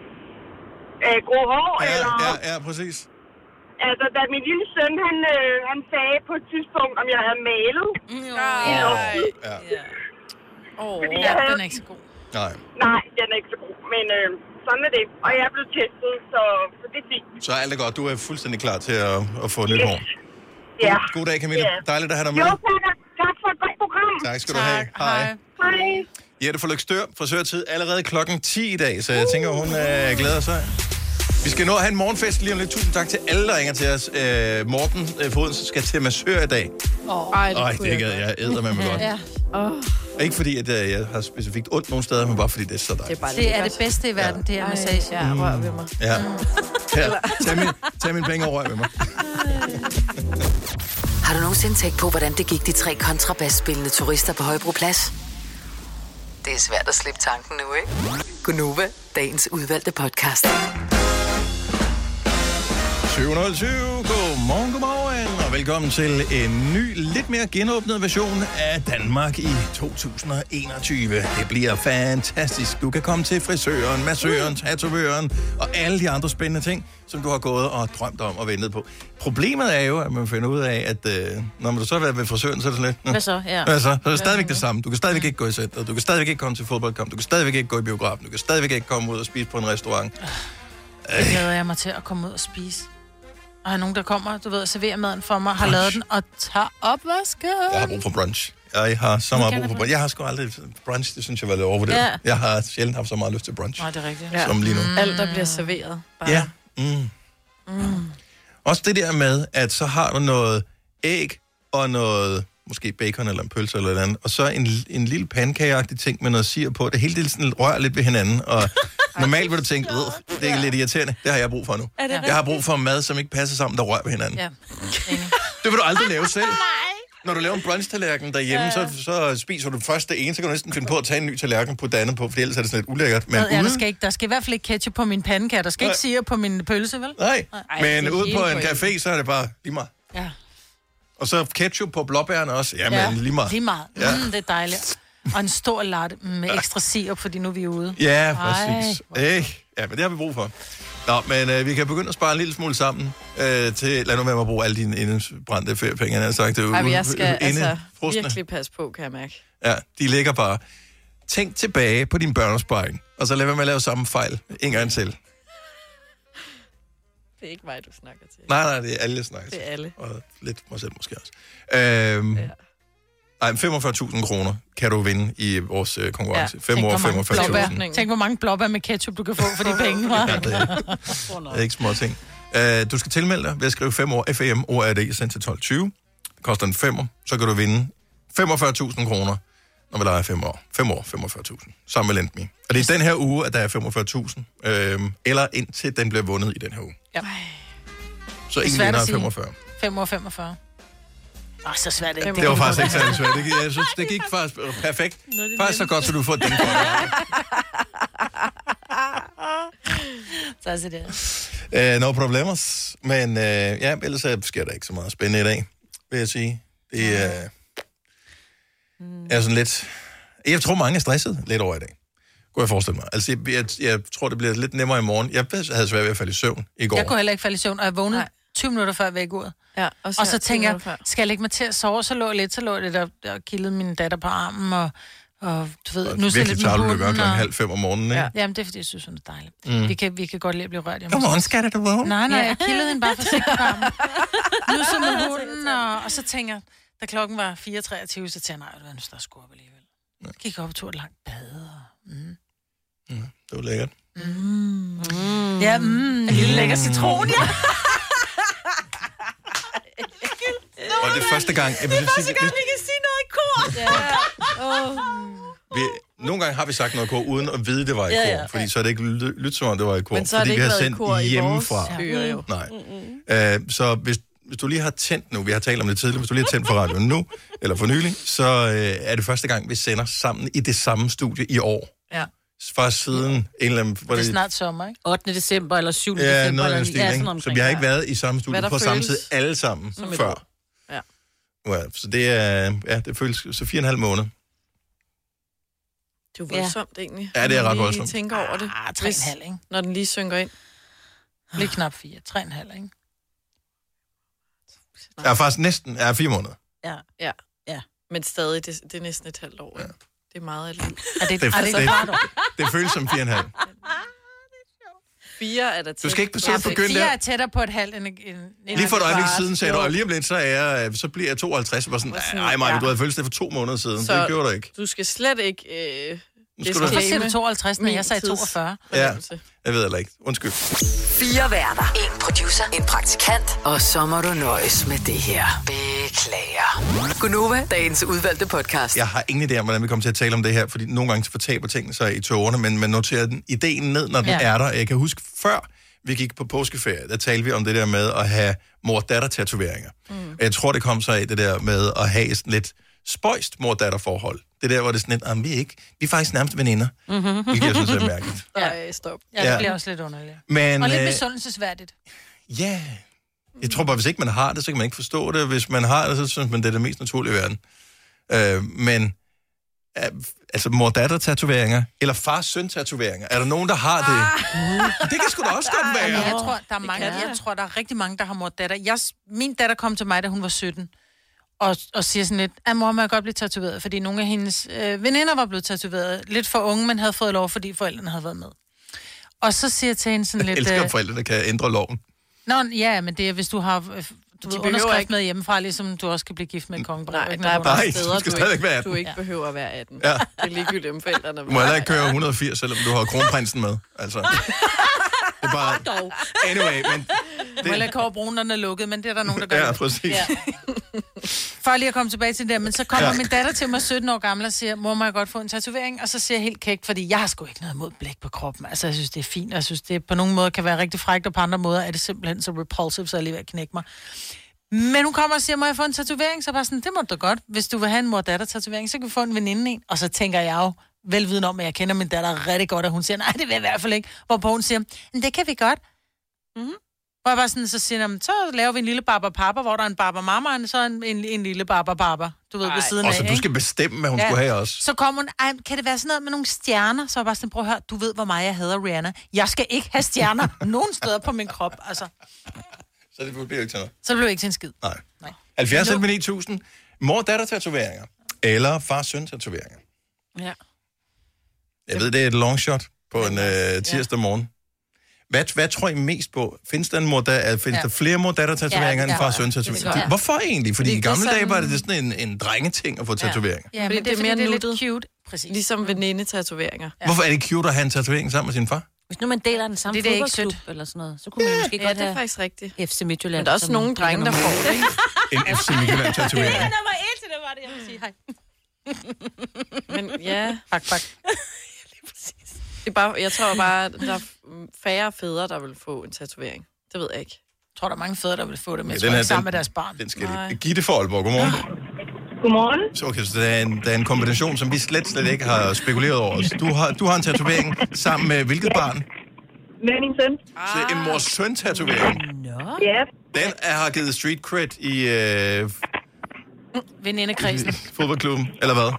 Øh, grå hår, ja, eller? Ja, ja, præcis. Altså, da min lille søn, han, øh, han sagde på et tidspunkt, om jeg havde malet. Nej. Ja. Ja. Ja. Oh, ja, havde... den er ikke så god. Nej. Nej, den er ikke så god, men øh, sådan er det. Og jeg er blevet testet, så, så det er fint. Så alt er godt. Du er fuldstændig klar til at, at få nyt yes. hår. Ja. God, god dag, Camilla. Ja. Dejligt at have dig med. Jo, tak. Tak for et godt program. Tak skal tak. du have. Hej. Hej. Jette fra Løgstør, frisørtid allerede klokken ti i dag, så jeg tænker, hun øh, glæder sig. Vi skal nå at have en morgenfest lige om lidt. Tusind tak til alle, der ringer til os. Øh, Morten øh, Foden skal til massør i dag. Oh. Ej, Ej, det gad jeg æder med mig godt. Ja. Oh. Ikke fordi, at øh, jeg har specifikt ondt nogle steder, men bare fordi det er så dejligt. Det er, bare det, det, er det bedste i verden, ja. det er massage. Ja, rør ved mig. Ja. ja. Tag, min, tag mine penge og rør ved mig. Har du nogensinde tænkt på, hvordan det gik de tre kontrabasspillende turister på Højbroplads? Det er svært at slippe tanken nu, ikke? Gunova, dagens udvalgte podcast. syv nul syv, godmorgen, godmorgen, og velkommen til en ny, lidt mere genåbnet version af Danmark i to tusind og enogtyve. Det bliver fantastisk. Du kan komme til frisøren, massøren, tatovøren og alle de andre spændende ting, som du har gået og drømt om og ventet på. Problemet er jo, at man finder ud af, at øh, når man så har været ved frisøren, så er det sådan lidt... Hvad så? Ja. Hvad så? Så er det stadigvæk det samme. Du kan stadigvæk ikke gå i sættet, du kan stadigvæk ikke komme til fodboldkamp, du kan stadigvæk ikke gå i biografen, du kan stadigvæk ikke komme ud og spise på en restaurant. Det glæder jeg mig til at komme ud og spise. Og har nogen, der kommer, du ved, serverer maden for mig, har brunch. Lavet den og tager opvasken. Jeg har brug for brunch. Jeg har så meget brug for brunch. Jeg har sgu aldrig... Brunch, det synes jeg var lidt overvurderet. Ja. Jeg har sjældent haft så meget lyst til brunch. Nej, det er rigtigt. Ja. Som lige nu. Mm. Alt, der bliver serveret. Bare. Ja. Mm. Mm. Også det der med, at så har du noget æg og noget... Måske bacon eller en pølse eller noget andet. Og så en, en lille pandekageagtig ting med noget sirup på. Det hele det sådan rører lidt ved hinanden. Og normalt vil du tænke, det er lidt irriterende. Det har jeg brug for nu. Jeg har brug for mad, som ikke passer sammen, der rører ved hinanden. Ja. Det vil du aldrig lave selv. Når du laver en brunch-tallerken derhjemme, ja. så, så spiser du først det ene, så kan du næsten finde på at tage en ny tallerken på det andet på, for ellers er det sådan lidt ulækkert. Men ja, der, skal ikke, der skal i hvert fald ikke ketchup på min pandekage. Der skal Nej. ikke sirup på min pølse, vel? Nej, Ej, men ude på en café, så er det bare lige meget. Ja. Og så ketchup på blåbærne også. Jamen, ja, lige meget. Lige meget. Ja. Mm, det er dejligt. Og en stor latte med ekstra sirup, fordi nu er vi ude. Ja, præcis. Ej, ja, men det har vi brug for. Nå, men øh, vi kan begynde at spare en lille smule sammen øh, til... Lad nu være med at bruge alle dine indebrændte feriepenge, jeg har sagt. Det Ej, men jeg skal altså virkelig passe på, kan jeg mærke. Ja, de ligger bare. Tænk tilbage på din børneopsparing, og så lad være med at lave samme fejl en gang til. Det er ikke mig, du snakker til. Nej, nej, det er alle, jeg snakker til. Det er alle. Og lidt mig selv måske også. Øhm, ja. Nej, femogfyrre tusind kroner kan du vinde i vores øh, konkurrence. Ja. Fem år, femogfyrre tusind. Tænk, hvor mange blåbær med ketchup, du kan få for de penge, hva'? Ja, det er, det er ikke små ting. Uh, du skal tilmelde dig ved at skrive fem år F A M O R D sendt til tolv tyve. Det koster en femmer, så kan du vinde femogfyrre tusind kroner, når vi leger fem år. Fem år, femogfyrre tusind. Sammen med Lend Me. Og det er den her uge, at der er femogfyrre tusind. Øh, eller indtil den bliver vundet i den her uge. Ja. Så ingen vinder femogfyrre. fem år femogfyrre. Åh, så svært det ikke. Det var faktisk ikke særlig svært. Det, jeg synes, det gik faktisk perfekt. Faktisk så godt, så du får den for dig. Så er det. Uh, no problemers. Men uh, ja, ellers sker der ikke så meget spændende i dag, vil jeg sige. Det uh, mm. er sådan lidt... Jeg tror, mange er stresset lidt over i dag. Kunne jeg forestille mig. Altså, jeg, jeg, jeg tror, det bliver lidt nemmere i morgen. Jeg havde svært ved at falde i søvn i går. Jeg kunne heller ikke falde i søvn, og jeg vågnede tyve minutter før vækkeuret. Ja, og, og så tænker jeg, skal jeg lægge mig til at sove? Så lå jeg lidt, så lå jeg lidt og, og kildede min datter på armen, og, og du ved... Og nu virkelig tager du det gøre klokken og... halv fem om morgenen, ikke? Ja. Jamen, det er, fordi jeg synes, hun er dejlig. Mm. Vi, kan, vi kan godt lide at blive rørt. Godmorgen, skal det du vågne? Nej, nej, jeg kildede hende bare forsigtigt på armen. Nu så med hunden, og, og så tænker jeg, da klokken var fire treogtyve, så tænker jeg, nej, nu står jeg sgu op alligevel. Jeg gik op og tog et langt bad. Og, mm. Mm, det var lækkert. Mm. Mm. Ja, mm, en lille lækker citron, ja. Og det er første gang... Det er første gang, vi kan sige noget i kor. Ja. Oh. Vi, nogle gange har vi sagt noget i kor, uden at vide, det var i kor. Ja, ja. Fordi så er det ikke lyttet som om, det var i kor. Men så er fordi det ikke vi har sendt kor hjemmefra. Ja. Mm. Nej. Mm-hmm. Uh, så hvis, hvis du lige har tændt nu, vi har talt om det tidligere, hvis du lige har tændt for radioen nu, eller for nylig, så uh, er det første gang, vi sender sammen i det samme studie i år. Ja. Fra siden en eller anden... Det er snart sommer, ikke? ottende december eller syvende ja, december. Noget Eller, ja, stil, så vi har ikke været i samme studie på samme tid alle sammen som før. Ja. Ja, så det er... Ja, det føles så fire og en halv måned. Det er jo voldsomt, ja. egentlig. Ja, det er ret voldsomt. voldsomt. Jeg tænker over det. Ah, tre og en halv, ikke? Når den lige synker ind. Lidt knap fire. Tre og en halv, ikke? Ja, faktisk næsten... Ja, fire måneder. Ja. Ja. Ja. Men stadig, det, det er næsten et halvt år. Ja. Det er meget af liv. Er det, det, er det, det, det, det føles som fire og en halv. Fire er der tæt. Du skal ikke besøge ja, begynde Fire er tættere på et halvt end en... en lige for et øjeblik siden sagde du, og lige om lidt, så, er jeg, så bliver jeg tooghalvtreds. Og var sådan, nej, Maja, ja. Du havde følt det for to måneder siden. Så det gjorde du ikke. Du skal slet ikke... Øh, Hvorfor siger du tooghalvtreds, når jeg sagde toogfyrre? Ja, jeg ved heller ikke. Undskyld. Fire værter. En producer. En praktikant. Og så må du nøjes med det her. Beklager. Gunova, dagens udvalgte podcast. Jeg har ingen idé om, hvordan vi kommer til at tale om det her, fordi nogle gange fortaber tingene sig i tårerne, men man noterer den ideen ned, når den ja. er der. Jeg kan huske, før vi gik på påskeferie, der talte vi om det der med at have mor-datter-tatoveringer. Mm. Jeg tror, det kom så af det der med at have sådan lidt spøjst mor-datter-forhold. Det der, hvor det er sådan lidt, ah, vi er ikke, vi er faktisk nærmest veninder. Mm-hmm. Hvilket jeg synes er mærkeligt. Ja, stop. Ja, det bliver også lidt underligt. Men, og lidt misundelsesværdigt. Ja. Jeg tror bare, hvis ikke man har det, så kan man ikke forstå det. Hvis man har det, så synes man, det er det mest naturlige i verden. Øh, men, altså mor-datter-tatoveringer, eller far-søn-tatoveringer, er der nogen, der har det? Ah. Det kan sgu da også godt være. Jeg tror, der er mange, jeg tror, der er rigtig mange, der har mor-datter. Jeg, min datter kom til mig, da hun var sytten. Og, og siger sådan lidt, at mor må jeg godt blive tatoveret, fordi nogle af hendes øh, veninder var blevet tatoveret. Lidt for unge, men havde fået lov, fordi forældrene havde været med. Og så siger jeg til hende sådan lidt... Jeg elsker, øh, at forældrene kan ændre loven. Nå, ja, men det er, hvis du har du ved, underskrift ikke... med hjemmefra, ligesom du også kan blive gift med en kongebrev. Nej, der er bare Nej, steder, du, skal du, ikke, ikke, være atten. du ikke behøver at være atten. Ja. Det er ligegyldigt om forældrene. Du må heller ikke køre et hundrede og firs, selvom du har kronprinsen med. Altså. Det er bare... Anyway, men... Det... Må heller kårebrunerne lukket, men det er der nogen, der gør. Ja, præcis. Ja. For lige at komme tilbage til det, men så kommer ja. min datter til mig sytten år gammel og siger, mor, må jeg godt få en tatovering? Og så siger jeg helt kægt, fordi jeg har sgu ikke noget mod blæk på kroppen. Altså, jeg synes, det er fint, og jeg synes, det på nogle måder kan være rigtig frækt, og på andre måder er det simpelthen så repulsive, så jeg lige ved at knække mig. Men hun kommer og siger, må jeg få en tatovering? Så bare sådan, det må du godt. Hvis du vil have en mor-datter-tatovering, så kan vi få en veninde en. Og så tænker jeg jo, velviden om, at jeg kender min datter rigtig godt, og hun siger, nej, det vil jeg i hvert fald ikke. Hvorpå hun siger, men det kan vi godt. Mhm. Hvor jeg bare sådan, så siger jeg, så laver vi en lille barber papa, hvor der er en barber mamma, og så en, en, en lille barber papa, du ved, Ej. ved siden af, så du skal bestemme, hvad hun ja. skulle have også. Så kommer hun, Ej, kan det være sådan noget med nogle stjerner? Så jeg bare sådan, prøv at høre, du ved, hvor meget jeg hader Rihanna. Jeg skal ikke have stjerner nogen steder på min krop, altså. Så det bliver ikke til noget? Så det bliver ikke til en skid. Nej. Nej. halvfjerds nu... ni tusind. Mor-datter-tatoveringer. Eller far-søn-tatoveringer. Ja. Jeg ved, det er et long shot på en øh, tirsdag morgen. Hvad, hvad tror I mest på? Findes der, en mor, der, findes ja. der flere mor-datter-tatoveringer ja, end far-søn-tatoveringer? Ja. Hvorfor egentlig? Fordi, fordi i gamle sådan... dage var det sådan en, en drengeting at få tatoveringer. Ja, ja, men det, det er mere det er lidt cute. Præcis. Ligesom veninde-tatoveringer. Ja. Hvorfor er det cute at have en tatovering sammen med sin far? Hvis nu man deler den samme det, fodboldklub eller sådan noget, så kunne man måske ja, godt det er have faktisk rigtigt. F C Midtjylland. Men der er også nogle drenge, der får det, ikke? En F C Midtjylland-tatovering. Det er nummer et, det var det, jeg vil sige. Hej. Men ja... Bak, bak. Lige præcis. Det er bare, jeg tror bare, at der er færre fædre, der vil få en tatovering. Det ved jeg ikke. Jeg tror, der er mange fædre, der vil få det, men ja, jeg tror ikke sammen med deres barn. Den skal lige. Gitte for Aalborg, godmorgen. Godmorgen. Så, okay, så der er, en, der er en kombination, som vi slet, slet ikke har spekuleret over. Så du har, du har en tatovering sammen med hvilket barn? Med min søn. Så en mors-søn-tatovering. Nå. Ja. Den er, har givet street cred i øh, venindekredsen. Fodboldklubben, eller hvad?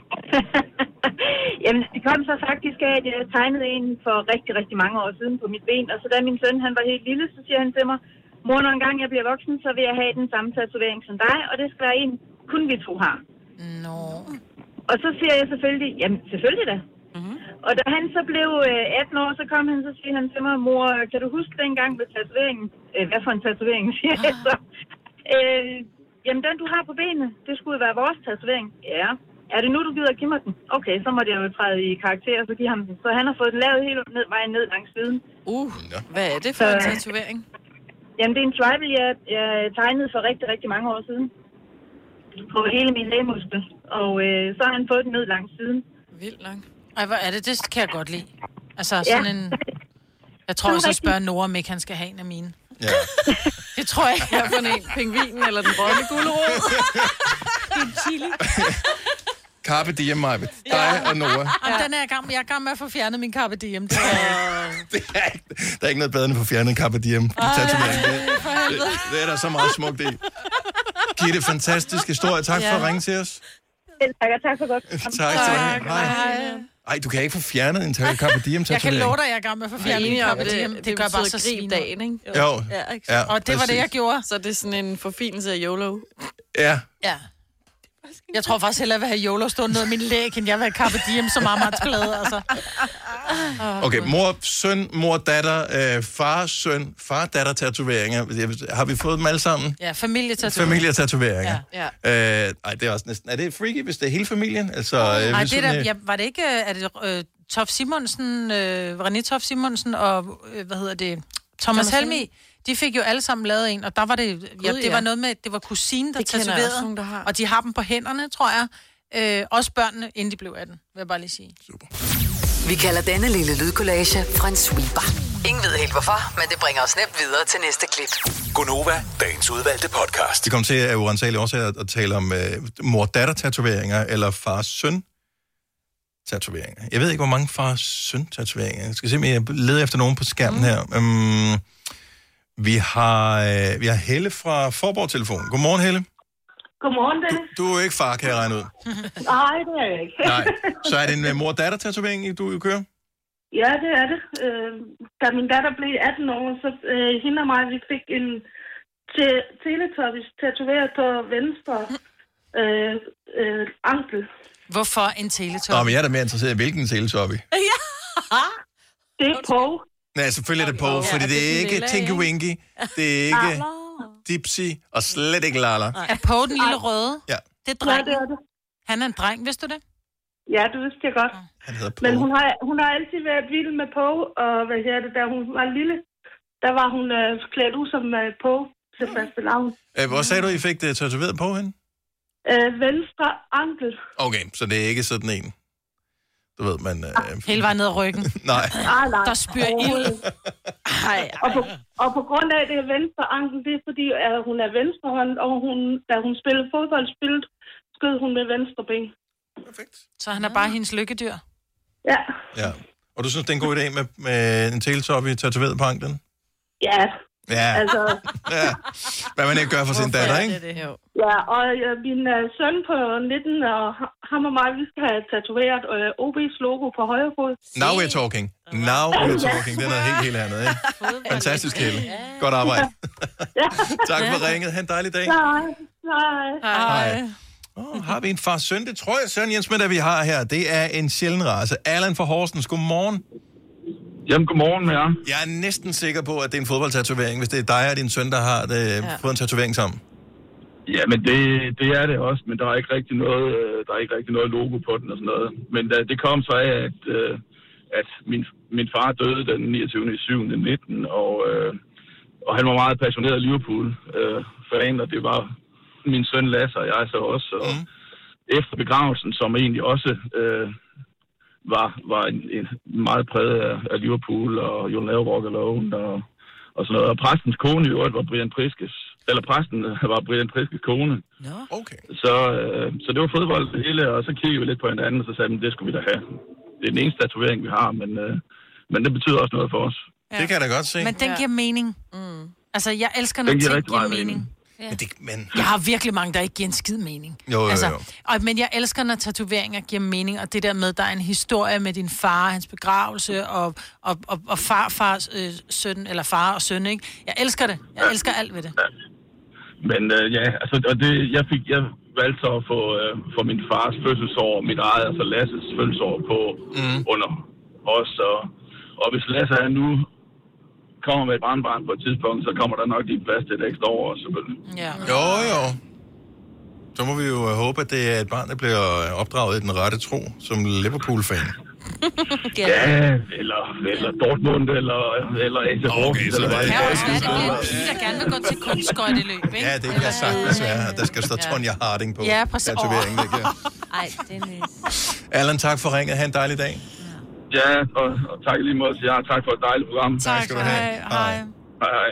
Jamen, det kom så faktisk af, at jeg tegnede en for rigtig, rigtig mange år siden på mit ben. Og så da min søn han var helt lille, så siger han til mig, mor, når engang jeg bliver voksen, så vil jeg have den samme tatovering som dig, og det skal være en, kun vi to har. Nå. Og så siger jeg selvfølgelig, jamen selvfølgelig da. Mm-hmm. Og da han så blev øh, atten år, så kom han, så siger han til mig, mor, kan du huske dengang ved tatoveringen? Øh, hvad for en tatovering, siger jeg så. Øh, jamen, den du har på benet, det skulle være vores tatovering. Ja. Er det nu, du gider at give mig den? Okay, så måtte jeg jo træde i karakter, og så give ham den. Så han har fået den lavet hele ned, vejen ned langs siden. Uh, hvad er det for så, en tatovering? Jamen, det er en tribal, jeg, jeg tegnede for rigtig, rigtig mange år siden. På hele min lægemuskel. Og øh, så har han fået den ned langs siden. Vildt langt. Ej, hvor er det? Det kan jeg godt lide. Altså, sådan ja. en... Jeg tror også, jeg spørger Nora, om ikke han skal have en af mine. Ja. Det tror jeg ikke. Jeg har fundet en pingvinen eller den brødne gulerod. En chili. Carpe diem, Majbet. Dig og Nora. Ja. Den er jeg, gang, jeg er gang med at få fjernet min Carpe diem. Det er... det er ikke, der er ikke noget bedre end at få fjernet en Carpe diem. Det, det, det er der så meget smukt i. Gitte, fantastisk historie. Tak ja. for at ringe til os. Tak, og tak for godt. tak til dig. Hej. Ej, du kan ikke få fjernet en Carpe diem-tatovering. Jeg kan love dig, at jeg er gang med at få fjernet en Carpe diem. Det, det gør bare så dagen, ikke? Jo. Ja, ja, og det præcis. Var det, jeg gjorde. Så det er sådan en forfinelse af YOLO. Ja. Ja. Jeg tror faktisk hellere, at jeg vil have YOLO stående ned af min læg, end jeg vil have Carpe diem som Amagertsblade, altså. Okay, mor, søn, mor, datter, øh, far, søn, far, datter, tatoveringer. Har vi fået dem alle sammen? Ja, familietatoveringer. Familietatoveringer. Ja. Ja. Øh, ej, det er også næsten... Er det freaky, hvis det er hele familien? Altså, nej, øh, det sådan, der, ja, var det ikke... Er det øh, Tof Simonsen, øh, René Tof Simonsen og, øh, hvad hedder det, Thomas, Thomas Helmi, de fik jo alle sammen lavet en, og der var det... Ja, det var noget med, det var kusinen, der tatoverede, der og de har dem på hænderne, tror jeg. Øh, også børnene, inden de blev atten, vil jeg bare lige sige. Super. Vi kalder denne lille lydkollage Frans sweeper. Ingen ved helt hvorfor, men det bringer os nemt videre til næste klip. Gonova, dagens udvalgte podcast. Vi kom til at uansageligt årsager at tale om uh, mor-datter-tatoveringer eller far-søn-tatoveringer. Jeg ved ikke, hvor mange far-søn-tatoveringer. Jeg skal se, om jeg leder efter nogen på skærmen mm. her. Um, vi, har, uh, vi har Helle fra Forborg-telefonen. Godmorgen, Helle. Godmorgen, Dennis. Du, du er ikke far, kan jeg regne ud. Nej, det er jeg ikke. Nej. Så er det en uh, mor-datter-tatovering, du kører? Ja, det er det. Øh, da min datter blev atten år, så øh, hende og mig, vi fik en te- Teletubbies tatoveret på venstre øh, øh, ankel. Hvorfor en Teletubby? Nå, men jeg er da mere interesseret i, hvilken Teletubby. Ja. Det er på. Nej, selvfølgelig er det på, ja, fordi det er ikke Tinky Winky, det er ikke Dipsy, og slet ikke Lala. Er på den lille røde? Ja. Det er drengen. Ja, det er det. Han er en dreng, vidste du det? Ja, det vidste jeg godt. Han hedder Poe. Men hun har, hun har altid været vild med Poe, og hvad her det, da hun var lille, der var hun øh, klædt ud som øh, Poe til faste lavn. Øh, hvor sagde du, I fik det tatoveret på hende? Øh, venstre ankel. Okay, så det er ikke sådan en, du ved, man... Øh... Hele vejen ned ad ryggen. Nej. Ah, nej. Der spyrer ild. Ej, og, på, og på grund af det venstre ankel, det er fordi, at hun er venstrehånd, og hun, da hun spillede fodboldspillet, skød hun med venstre ben. Perfekt. Så han er bare hendes lykkedyr? Ja. Ja. Og du synes, det er en god idé med, med en Teletubby tatoveret på anklen? Ja. Ja. Altså... ja. Hvad man ikke gør for sin datter, ikke? Det, det? Ja, og uh, min uh, søn på nitten, og ham og mig, vi skal have tatoveret uh, O B's logo på højre fod. Now we're talking. Now we're talking. Det er noget helt, helt andet, ikke? Fantastisk, Helle. Godt arbejde. Tak for ringet. Ha' en dejlig dag. Nej, nej. Hej. Oh, har vi en far søn? Det tror jeg, Søren Jens, med, vi har her. Det er en sjælden race. Allan fra Horsens, godmorgen. Jamen, godmorgen med jer. Jeg er næsten sikker på, at det er en fodboldtatovering, hvis det er dig og din søn, der har det, ja. fået en tatovering sammen. Ja, men det, det er det også, men der er ikke rigtig noget, der er ikke rigtig noget logo på den og sådan noget. Men da, det kom så af, at, at min, min far døde den niogtyvende juli nitten, og, og han var meget passioneret Liverpool-fan, og det var min søn Lasse og jeg så også. Og mm. efter begravelsen, som egentlig også øh, var, var en, en meget præget af, af Liverpool og You'll Never Walk Alone og, og sådan noget. Og præstens kone i øvrigt var Brian Priskes, eller præsten var Brian Priskes kone. Ja. Okay. Så, øh, så det var fodbold det hele, og så kiggede vi lidt på hinanden, og så sagde vi, det skulle vi da have. Det er den eneste tatovering, vi har, men, øh, men det betyder også noget for os. Ja. Det kan jeg da godt se. Men den giver mening. Mm. Altså, jeg elsker, når ting giver, giver mening. mening. Ja. Men det, men... Jeg har virkelig mange, der ikke giver en skid mening. Jo, jo, altså, jo. Og, men jeg elsker, når tatoveringer giver mening, og det der med, der er en historie med din far, hans begravelse, og, og, og, og farfars øh, søn, eller far og søn, ikke? Jeg elsker det. Jeg ja. elsker alt ved det. Ja. Men øh, ja, altså, og det, jeg fik, jeg valgte så at få, øh, få min fars fødselsår, mit eget, altså Lasses fødselsår på mm. under os, og, og hvis Lasse er nu kommer med et barnbarn på et tidspunkt, så kommer der nok lige plads til et ekstra år, selvfølgelig. Ja. Jo, jo. Så må vi jo håbe, at det er et barn, der bliver opdraget i den rette tro, som Liverpool-fan. ja, eller, eller Dortmund, eller, eller A C Okay, så det kan også være, det bliver en pige, der gerne vil gå til kunstskøjteløb, ikke? Ja, det kan sagtens være. Der skal stå Tonja Harding på. Ja, præcis. Tatoveringen, det kan. Ej, Dennis. Allan, tak for ringet. Ha' en dejlig dag. Ja, og, og tak lige måde til jer. Tak for et dejligt program. Tak, tak skal du have. Hej. Hej, hej.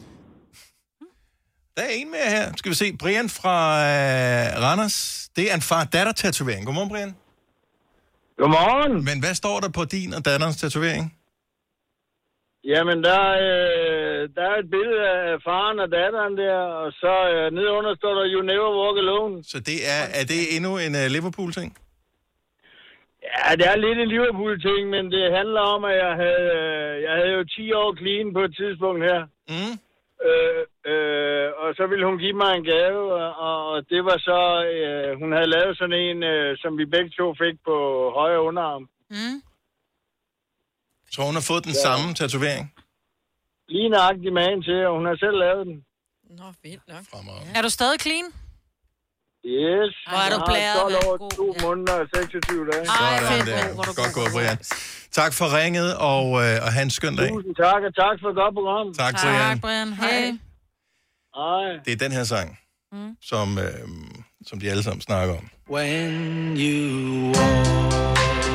Der er en mere her. Skal vi se. Brian fra øh, Randers. Det er en far-datter-tatovering. Godmorgen, Brian. Godmorgen. Men hvad står der på din og datterens tatovering? Jamen, der, øh, der er et billede af faren og datteren der, og så øh, nedenunder står der You Never Walk Alone. Så det er, er det endnu en uh, Liverpool-ting? Ja, det er lidt en Liverpool-ting, men det handler om, at jeg havde, øh, jeg havde jo ti år clean på et tidspunkt her. Mm. Øh, øh, og så ville hun give mig en gave, og, og det var så, øh, hun havde lavet sådan en, øh, som vi begge to fik på højre underarm. Mm. Så hun har fået den ja. samme tatovering? Lige nøjagtig magen til, og hun har selv lavet den. Nå, vildt nok. Ja. Er du stadig clean? Yes. Hvor er du blæret, Jeg har over to måneder og seksogtyve dage. Sådan der. Godt gået, Brian. Tak for ringet, og, øh, og have en skøn dag. Tusind tak, og tak for et godt program. Tak, Brian. Tak, Brian. Hej. Hej. Det er den her sang, mm. som, øh, som de alle sammen snakker om. When you walk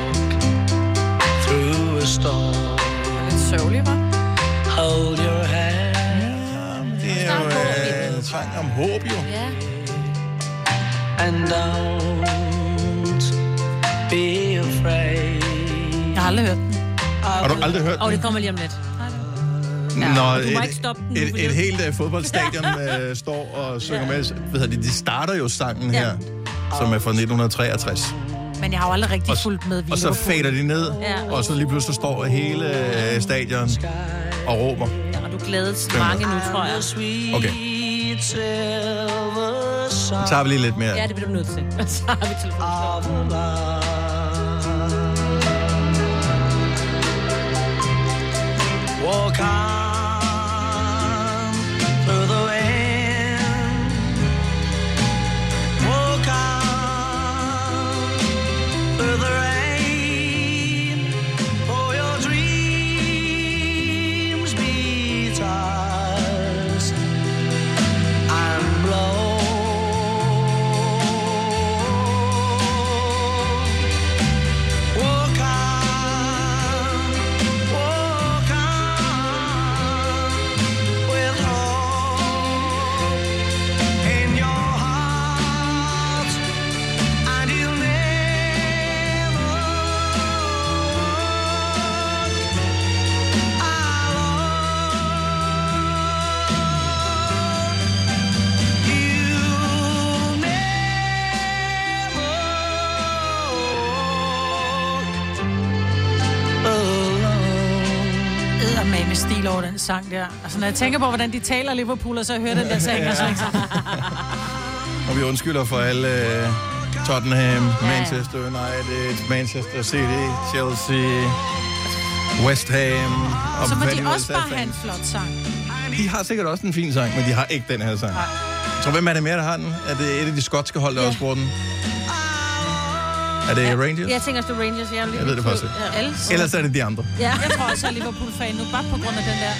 through a storm. Lidt sørgelig, hva'? Hold your hand. Ja, det er jo en sang om håb, jo. Ja. And don't be afraid. Jeg har aldrig hørt den. Har du aldrig hørt den? Åh, oh, det kommer lige om lidt. Ja, Nå, du må et, ikke stoppe den. Et, et, et helt uh, fodboldstadion uh, står og synger ja. med. Ved de, de starter jo sangen ja. her, som er fra nitten treogtres. Men jeg har jo aldrig rigtig og, fulgt med. Og så fader de ned, ja. og så lige pludselig står hele uh, stadion og råber. Ja, og du glædes mange nu, tror jeg. Okay. Så tager vi lige lidt mere. Ja, det bliver du nødt til. Så har vi telefonen. Walk on through the wind. Walk on through the rain. For your dreams be tossed and blown. Walk on, walk on with hope in your heart, and you'll never Med med stil over den sang der. Altså, når jeg tænker på, hvordan de taler Liverpool, og så hører den der sang, ja. og så ikke så. Og vi undskylder for alle uh, Tottenham, ja. Manchester United, Manchester City, Chelsea, West Ham. Og Så må Fatty de også West bare have en flot sang. De har sikkert også en fin sang, men de har ikke den her sang. Nej. Så hvem er det mere, der har den? Er det et af de skotske hold, der ja. også bruger den? Er det ja. Rangers? Jeg tænker, det er Rangers. Jeg, jeg ved det faktisk ikke. Ja. Ellers er det de andre. Ja. Jeg tror også, jeg er Liverpool-fan nu, bare på grund af den der.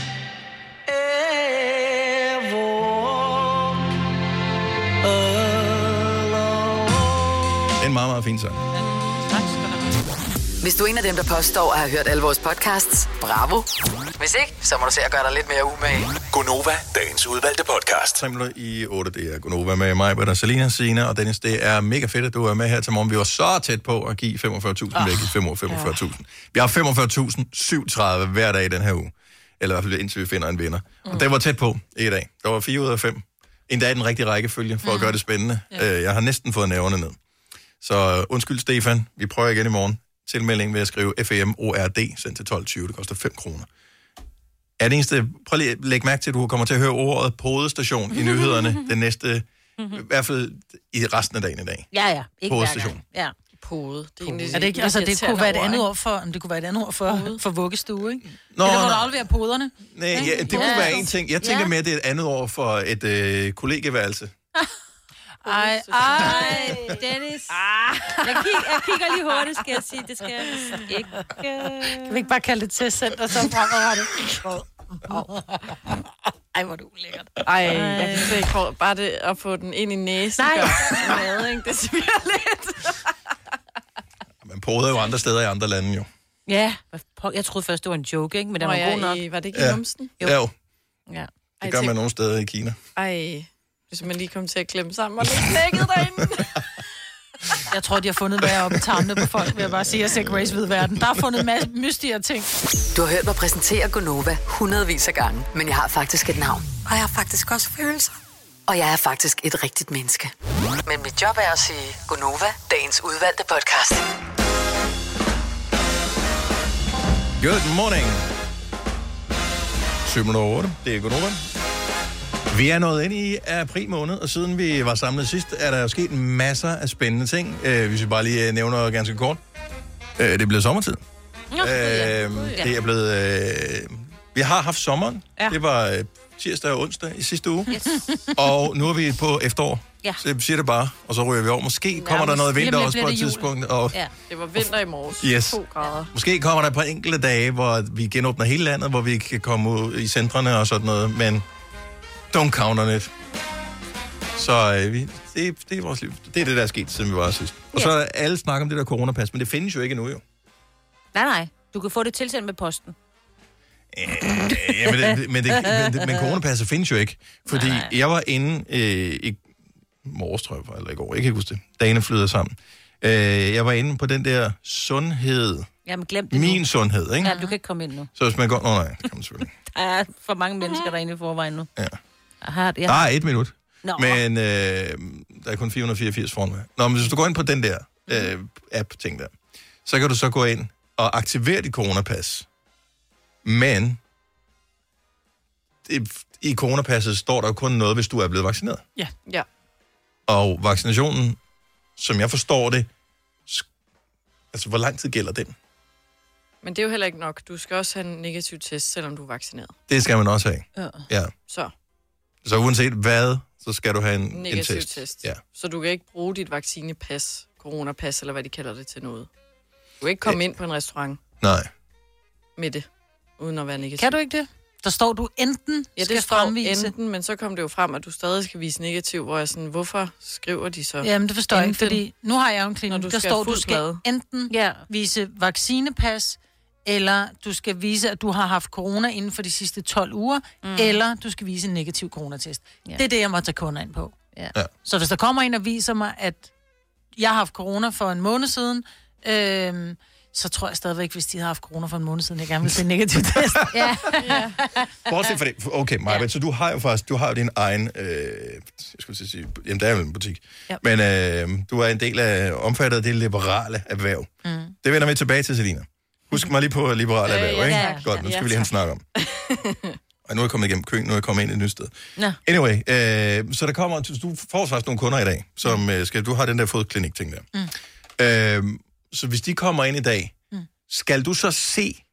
Det er en meget, meget fin sang. Hvis du er en af dem, der påstår at have hørt alle vores podcasts, bravo. Hvis ikke, så må du se at gøre dig lidt mere umage. Gonova, dagens udvalgte podcast. tre minutter i otte, det er Gonova med mig, Britta, Selina, Signe og Dennis. Det er mega fedt, at du er med her til morgen. Vi var så tæt på at give femogfyrre tusind oh. væk i femogfyrre tusind. Vi har femogfyrre tusind syvogtredive hver dag i den her uge. Eller i hvert fald indtil vi finder en vinder. Mm. Og det var tæt på i dag. Der var fire ud af fem. Endda i den rigtige rækkefølge, for mm. at gøre det spændende. Yeah. Jeg har næsten fået nævnerne ned. Så undskyld, Stefan. Vi prøver igen i morgen. Tilmelding ved at skrive F M O R D, sendt til tolv tyve. Det koster fem kroner. Er det eneste... Prøv lige at lægge mærke til, at du kommer til at høre ordet podestation i nyhederne den næste... I hvert fald i resten af dagen i dag. Ja, ja. Ikke podestation. Ja. Pode. Det, er egentlig, er det, ikke, altså, det kunne være et andet ord for, om det kunne være et andet ord for, for vuggestue, ikke? Nå, det er der, hvor du afleverer poderne. Nej, ja, det kunne ja. være en ting. Jeg tænker ja. mere, det er et andet ord for et øh, kollegeværelse. Ej, ej, Dennis. Ah. Jeg, kig, jeg kigger lige hurtigt, skal jeg sige. Det skal jeg ikke. Kan vi ikke bare kalde det testcenter, så fremadrettet? Ej, hvor er du ulækkert. Ej, jeg kan slet ikke få, bare det at få den ind i næsen. Nej. Mad, ikke? Det sviger lidt. Man poder jo andre steder i andre lande, jo. Ja, jeg troede først, det var en joke, ikke? Men det var god nok. I, var det ikke i numsen? Ja. Jo. Ja. Det Ej, gør man nogle steder i Kina. Ej, hvis man lige kom til at klemme sammen og lidt knækket derinde. Jeg tror, de har fundet værre oppe i tarmene på folk, vil jeg bare sige, at Sick Race ved verden. Der har fundet en masse mystiske ting. Du har hørt mig præsentere Gonova hundredvis af gange, men jeg har faktisk et navn. Og jeg har faktisk også følelser. Og jeg er faktisk et rigtigt menneske. Men mit job er at sige Gonova, dagens udvalgte podcast. Good morning. syv minutter otte, det er Gonova. Vi er nået ind i april måned, og siden vi var samlet sidst, er der jo sket masser af spændende ting. Øh, hvis vi bare lige nævner ganske kort. Øh, det er blevet sommertid. Nå, øh, ja. Det er blevet... Øh, vi har haft sommeren. Ja. Det var øh, tirsdag og onsdag i sidste uge. Yes. Og nu er vi på efterår. Ja. Så jeg siger det bare, og så ryger vi over. Måske kommer ja, der noget vinter også på et tidspunkt. Og... Ja, det var vinter i morges. Yes. To grader. Måske kommer der et par enkelte dage, hvor vi genåbner hele landet, hvor vi kan komme ud i centrene og sådan noget, men don't count on it. Så øh, vi, det, det er vores liv. Det er det, der er sket, siden vi var sidst. Og så er alle snakker om det der coronapas, men det findes jo ikke endnu, jo. Nej, nej. Du kan få det tilsendt med posten. Øh, ja, men, det, men, det, men, det, men coronapasset findes jo ikke. Fordi nej, nej. Jeg var inde øh, i morges, tror jeg, eller i går, jeg kan ikke huske det. Dagene flyder sammen. Øh, jeg var inde på den der sundhed. Jamen, glem det Min nu. sundhed, ikke? Ja, du kan ikke komme ind nu. Så hvis man går... Nå, nej, det kan man selvfølgelig. Der er for mange mennesker derinde i forvejen nu. Ja. Aha, ja. Der er et minut. Nå. Men øh, der er kun fire hundrede fireogfirs foran mig. Nå, men hvis du går ind på den der øh, app-ting der, så kan du så gå ind og aktivere dit coronapas. Men det, i coronapasset står der jo kun noget, hvis du er blevet vaccineret. Ja. Ja. Og vaccinationen, som jeg forstår det, altså hvor lang tid gælder den? Men det er jo heller ikke nok. Du skal også have en negativ test, selvom du er vaccineret. Det skal man også have. Ja. Ja. Så. Så uanset hvad, så skal du have en, negativ en test. test. Ja. Så du kan ikke bruge dit vaccinepas, coronapas, eller hvad de kalder det, til noget. Du kan ikke komme Æ... ind på en restaurant. Nej. Med det, uden at være negativ. Kan du ikke det? Der står du enten ja, det skal står fremvise... enten, men så kom det jo frem, at du stadig skal vise negativ, hvor jeg sådan, hvorfor skriver de så? Jamen, det forstår jeg ikke, fordi nu har jeg jo en klinik, du der skal står, du skal blad. enten ja. vise vaccinepas, eller du skal vise, at du har haft corona inden for de sidste tolv uger, mm. eller du skal vise en negativ coronatest. Ja. Det er det, jeg må tage kunder ind på. Ja. Ja. Så hvis der kommer en og viser mig, at jeg har haft corona for en måned siden, øhm, så tror jeg stadigvæk, hvis de har haft corona for en måned siden, jeg gerne vil se en negativ test. Ja. Ja. Bortset fra det. Okay, Maja, ja. Så du har jo faktisk, du har jo din egen, øh, jeg skulle sige, jamen der er jo en butik, ja. Men øh, du er en del af, omfattet af det liberale erhverv. Mm. Det vender vi tilbage til, Selina. Husk mig lige på liberale erhverv, øh, ja, ikke? Ja, godt, nu skal ja, vi lige have en snak om. Og nu er jeg kommet igennem køen, nu er jeg kommet ind et nyt sted. Ja. Anyway, øh, så der kommer, du får faktisk nogle kunder i dag, som øh, skal, du har den der fodklinik-ting der. Mm. Øh, så hvis de kommer ind i dag, mm. skal du så se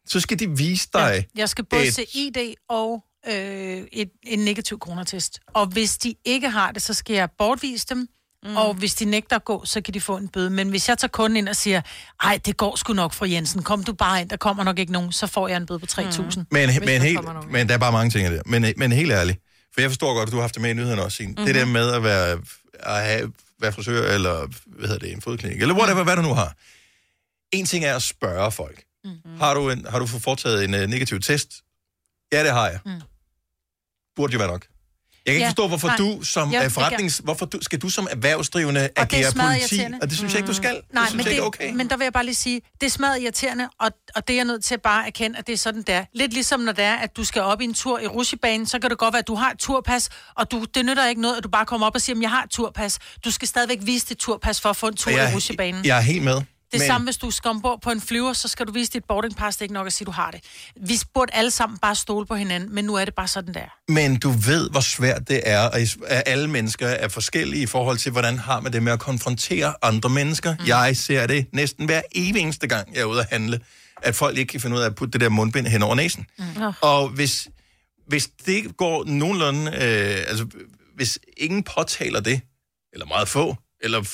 så skal de vise dig... Ja, jeg skal både et... se I D og øh, et, en negativ coronatest. Og hvis de ikke har det, så skal jeg bortvise dem. Mm. Og hvis de nægter at gå, så kan de få en bøde. Men hvis jeg tager kunden ind og siger, ej, det går sgu nok, fru Jensen, kom du bare ind, der kommer nok ikke nogen, så får jeg en bøde på tre tusind. Mm. Men, men, helt, men der er bare mange ting af det. Men, men helt ærligt, for jeg forstår godt, at du har haft det med i nyhederne også, Signe. Mm-hmm. Det der med at være, at have, være frisør, eller hvad hedder det, en fodklinik, eller whatever, hvad du nu har. En ting er at spørge folk. Mm-hmm. Har du, en, har du foretaget en uh, negativ test? Ja, det har jeg. Mm. Burde jo være nok. Jeg kan ikke ja, forstå, hvorfor nej. du som ja, forretnings... Hvorfor du, skal du som erhvervsdrivende agere politi? Og det synes jeg ikke, du skal. Nej, det men, det, ikke, okay. men der vil jeg bare lige sige, det er smadret irriterende, og, og det er jeg nødt til bare at erkende, at det er sådan, der. Lidt ligesom når det er, at du skal op i en tur i rutsjebanen, så kan det godt være, at du har et turpas, og du, det nytter ikke noget, at du bare kommer op og siger, at jeg har et turpas. Du skal stadigvæk vise dit turpas for at få en tur jeg, i rutsjebanen. Jeg er helt med. Det er men... samme, hvis du skal ombord på en flyver, så skal du vise dit boardingpass, det er ikke nok at sige, at du har det. Vi burde alle sammen bare stole på hinanden, men nu er det bare sådan der. Men du ved, hvor svært det er, at alle mennesker er forskellige i forhold til, hvordan har man det med at konfrontere andre mennesker. Mm. Jeg ser det næsten hver evig eneste gang, jeg er ude at handle, at folk ikke kan finde ud af at putte det der mundbind hen over næsen. Mm. Og hvis, hvis det går nogenlunde, øh, altså hvis ingen påtaler det, eller meget få, eller...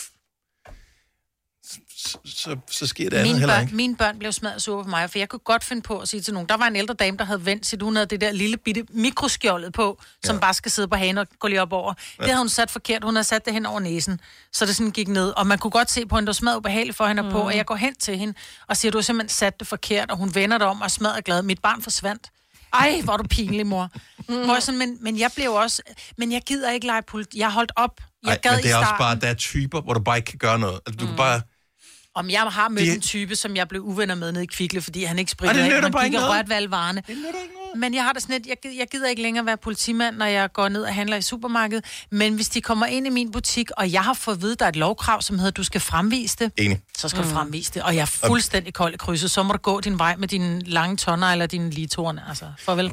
Så, så, så sker det andet mine heller børn, ikke. Mine børn blev smadret sure på mig, for jeg kunne godt finde på at sige til nogen, der var en ældre dame, der havde vendt sit, hun havde det der lille bitte mikroskjoldet på, som ja. bare skal sidde på hagen og gå lige op over. Ja. Det havde hun sat forkert, hun havde sat det hen over næsen, så det sådan gik ned. Og man kunne godt se på hende, der var smadret ubehageligt for hende mm. på, og jeg går hen til hende og siger, du har simpelthen sat det forkert, og hun vender det om og smadrer glad. Mit barn forsvandt. Ej, hvor er du pinlig, mor. Mm. Hvor jeg sådan, men, men jeg blev også, men jeg gider ikke lege politi. Jeg har holdt op. Jeg Ej, gad men det er i også bare, der er typer, hvor du bare ikke kan gøre noget. Altså, du mm. kan bare... Om jeg har mødt de... en type, som jeg blev uvenner med nede i Kvickle, fordi han ikke spritter af, han gik og rørte ved alle varerne. Men jeg har det sådan lidt, jeg, jeg gider ikke længere være politimand, når jeg går ned og handler i supermarkedet. Men hvis de kommer ind i min butik, og jeg har fået at vide, der er et lovkrav, som hedder, du skal fremvise det. Enig. Så skal mm. du fremvise det. Og jeg er fuldstændig kold i krydset. Så må du gå din vej med dine lange tonner eller dine ligetårne. Altså, farvel.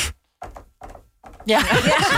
Ja.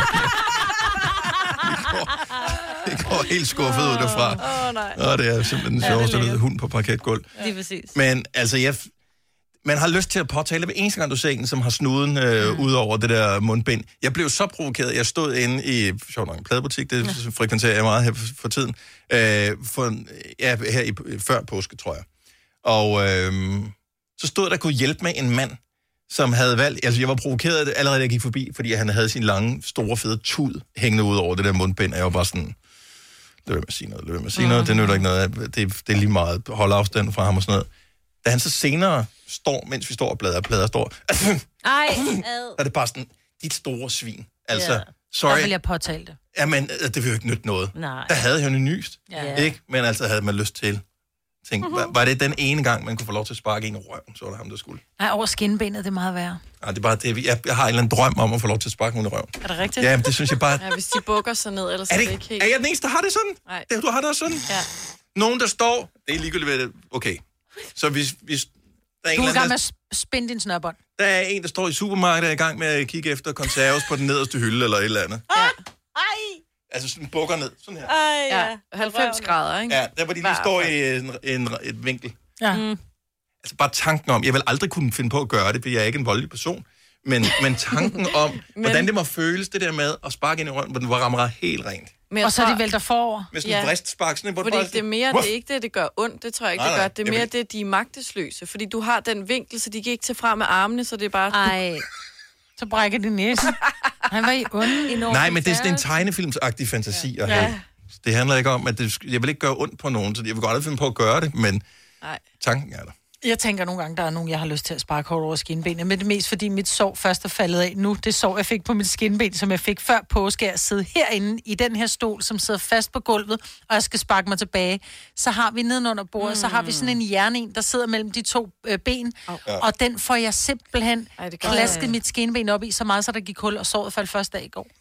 Det går helt skuffet ud derfra. Åh, oh, nej. Og det er simpelthen den sjoveste ja, hund på parketgulv. Ja. Lige præcis. Men altså, jeg, man har lyst til at påtale hver eneste gang, du ser en, som har snuden øh, mm. ud over det der mundbind. Jeg blev så provokeret. Jeg stod inde i, sjovt nok, en pladebutik, det ja. frekventerer jeg meget her for, for tiden, øh, for, ja, her i, før påske, tror jeg. Og øh, så stod der, kunne hjælpe med en mand, som havde valgt, altså jeg var provokeret allerede, da jeg gik forbi, fordi han havde sin lange, store, fede tud hængende ud over det der mundbind, og jeg var bare sådan, lad være med at sige noget, lad være med at sige mm. noget, det nytter ikke noget, det, det er lige meget, hold afstand fra ham og sådan noget. Da han så senere står, mens vi står og bladrer, bladrer står, Ej, er det bare sådan, dit store svin, altså, yeah. sorry. Der vil jeg påtale det. Jamen, det vil jo ikke nytte noget. Nej. Der havde han jo nyst, ja. ikke? Men altså havde man lyst til. Tænk, uh-huh. var, var det den ene gang, man kunne få lov til at sparke en i røven, så var det ham, der skulle. Nej, over skinbenet, det er meget værre. Nej, det er bare det. Jeg, jeg har en eller anden drøm om at få lov til at sparke nogen i røven. Er det rigtigt? Ja, men det synes jeg bare... Ja, hvis de bukker sig ned, ellers er det, er det ikke helt... Er jeg den eneste, der har det sådan? Nej. Det, du har det også sådan? Ja. Nogen, der står... Det er ligegyldigt ved det. Okay. Så hvis... hvis der er en du er i gang med der, at spænde din snørbånd. Der er en, der står i supermarkedet og er i gang med at kigge efter konserves på den nederste hylde eller et eller andet. Ja. Ej! Altså sådan bukker ned. Sådan her. Ej, ja. ja. halvfems grader, ikke? Ja, der hvor de lige står i en, en, et vinkel. Ja. Mm. Altså bare tanken om, jeg vil aldrig kunne finde på at gøre det, for jeg er ikke en voldelig person, men, men tanken om, men... hvordan det må føles, det der med at sparke ind i røven, hvor den rammer helt rent. Men og så tror... de vælter forover. Med sådan en ja. vrist-spark. Sådan en, fordi bare... det er mere, det er ikke det, det gør ondt, det tror jeg ikke, nej, det gør. Det er mere vil... det, de er magtesløse, fordi du har den vinkel, så de kan ikke tage fra med armene, så det er bare... Ej, så brækker de næsen. Han var i ondt. Nej, men det er sådan en tegnefilmsagtig fantasi at have. Ja. Det handler ikke om, at det, jeg vil ikke gøre ondt på nogen, så jeg vil godt aldrig finde på at gøre det, men nej. Tanken er der. Jeg tænker nogle gange, der er nogen, jeg har lyst til at sparke hårdt over skinbenet, men det er mest fordi mit sår først er faldet af nu. Det sår, jeg fik på mit skinben, som jeg fik før påske, at sidde herinde i den her stol, som sidder fast på gulvet, og jeg skal sparke mig tilbage. Så har vi nedenunder bordet, mm. så har vi sådan en jernen, der sidder mellem de to øh, ben, oh. og den får jeg simpelthen Ej, klasket mit skinben op i så meget, så der gik hul, og såret faldt første dag i går.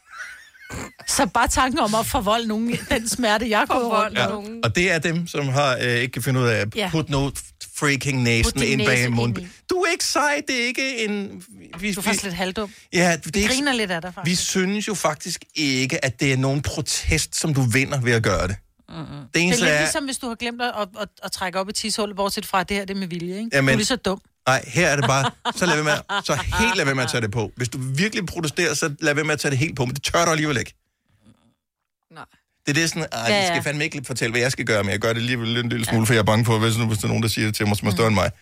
Så bare tanken om at forvolde nogen, den smerte, jeg kunne forvolde ja. nogen. Og det er dem, som har øh, ikke kan finde ud af at ja. putte noget freaking næsen ind bag munden. Du er ikke sej, det er ikke en... Vi, du er faktisk lidt halvdum. Ja, det vi er griner ikke, lidt af dig, faktisk. Vi synes jo faktisk ikke, at det er nogen protest, som du vinder ved at gøre det. Mm-hmm. Det, det er lidt er... ligesom, hvis du har glemt at, at, at, at trække op i tishullet, bortset fra det her, det med vilje, ikke? Jamen, du er lige så dum. Nej, her er det bare, så lad være med, så helt lad være med at tage det på. Hvis du virkelig protesterer, så lad være med at tage det helt på, men det tør du alligevel ikke. Nej. Det er det sådan, at Ja, jeg ja. skal fandme ikke fortælle, hvad jeg skal gøre, men jeg gør det alligevel en lille smule, for jeg er bange for, hvis, hvis der er nogen, der siger det til mig, som er større end mig.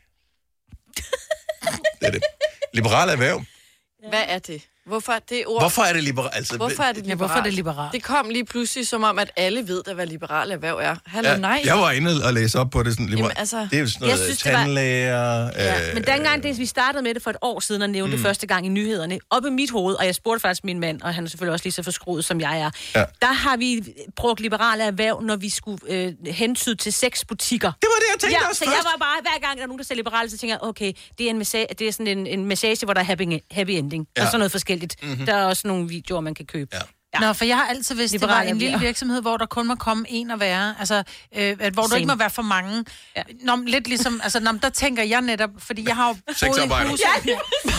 Det er det. Liberal erhverv. Hvad er det? Hvorfor er det ord? Hvorfor er det liberalt? Altså, Hvorfor er det Ja, liberalt? hvorfor er det liberalt? Det kom lige pludselig som om, at alle ved, hvad liberale erhverv er. Hallo, Ja, nej. jeg var inde og læse op på det sådan liberalt. Jamen, altså- Det er jo sådan Jeg noget synes, det var- tandlæger. Ja, øh, men dengang det, vi startede med det for et år siden og nævnte mm. det første gang i nyhederne, op i mit hoved, og jeg spurgte faktisk min mand, og han er selvfølgelig også lige så forskruet, som jeg er, Ja. der har vi brugt liberale erhverv, når vi skulle øh, hentyde til sexbutikker. Det var det, jeg tænkte ja, også så først. jeg var bare, hver gang der er nogen, der ser liberale, så tænker jeg, okay, det er, en massage, det er sådan en, en massage, hvor der er happy, happy ending, Ja. og sådan noget forskelligt. Mm-hmm. Der er også nogle videoer, man kan købe. Ja. Ja. Nå, for jeg har altid vidst, det var Liberale en lille erhverv. virksomhed, hvor der kun må komme en og være. Altså, øh, at, hvor du Same. ikke må være for mange. Ja. Nå, men lidt ligesom, altså, nå, men der tænker jeg netop, fordi jeg har jo boet i Sexarbejder. huse. Ja,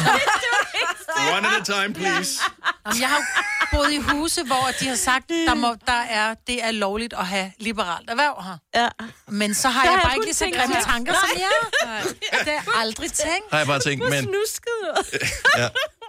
One at a time, please. Nå, men jeg har jo boet i huse, hvor de har sagt, der, må, der er, det er lovligt at have liberalt erhverv her. Ja. Men så har Der jeg har bare jeg ikke kun lige så tænkt grimme mig. tanker som jer. Det har jeg aldrig tænkt. Har jeg bare tænkt, men... Snusket. Ja.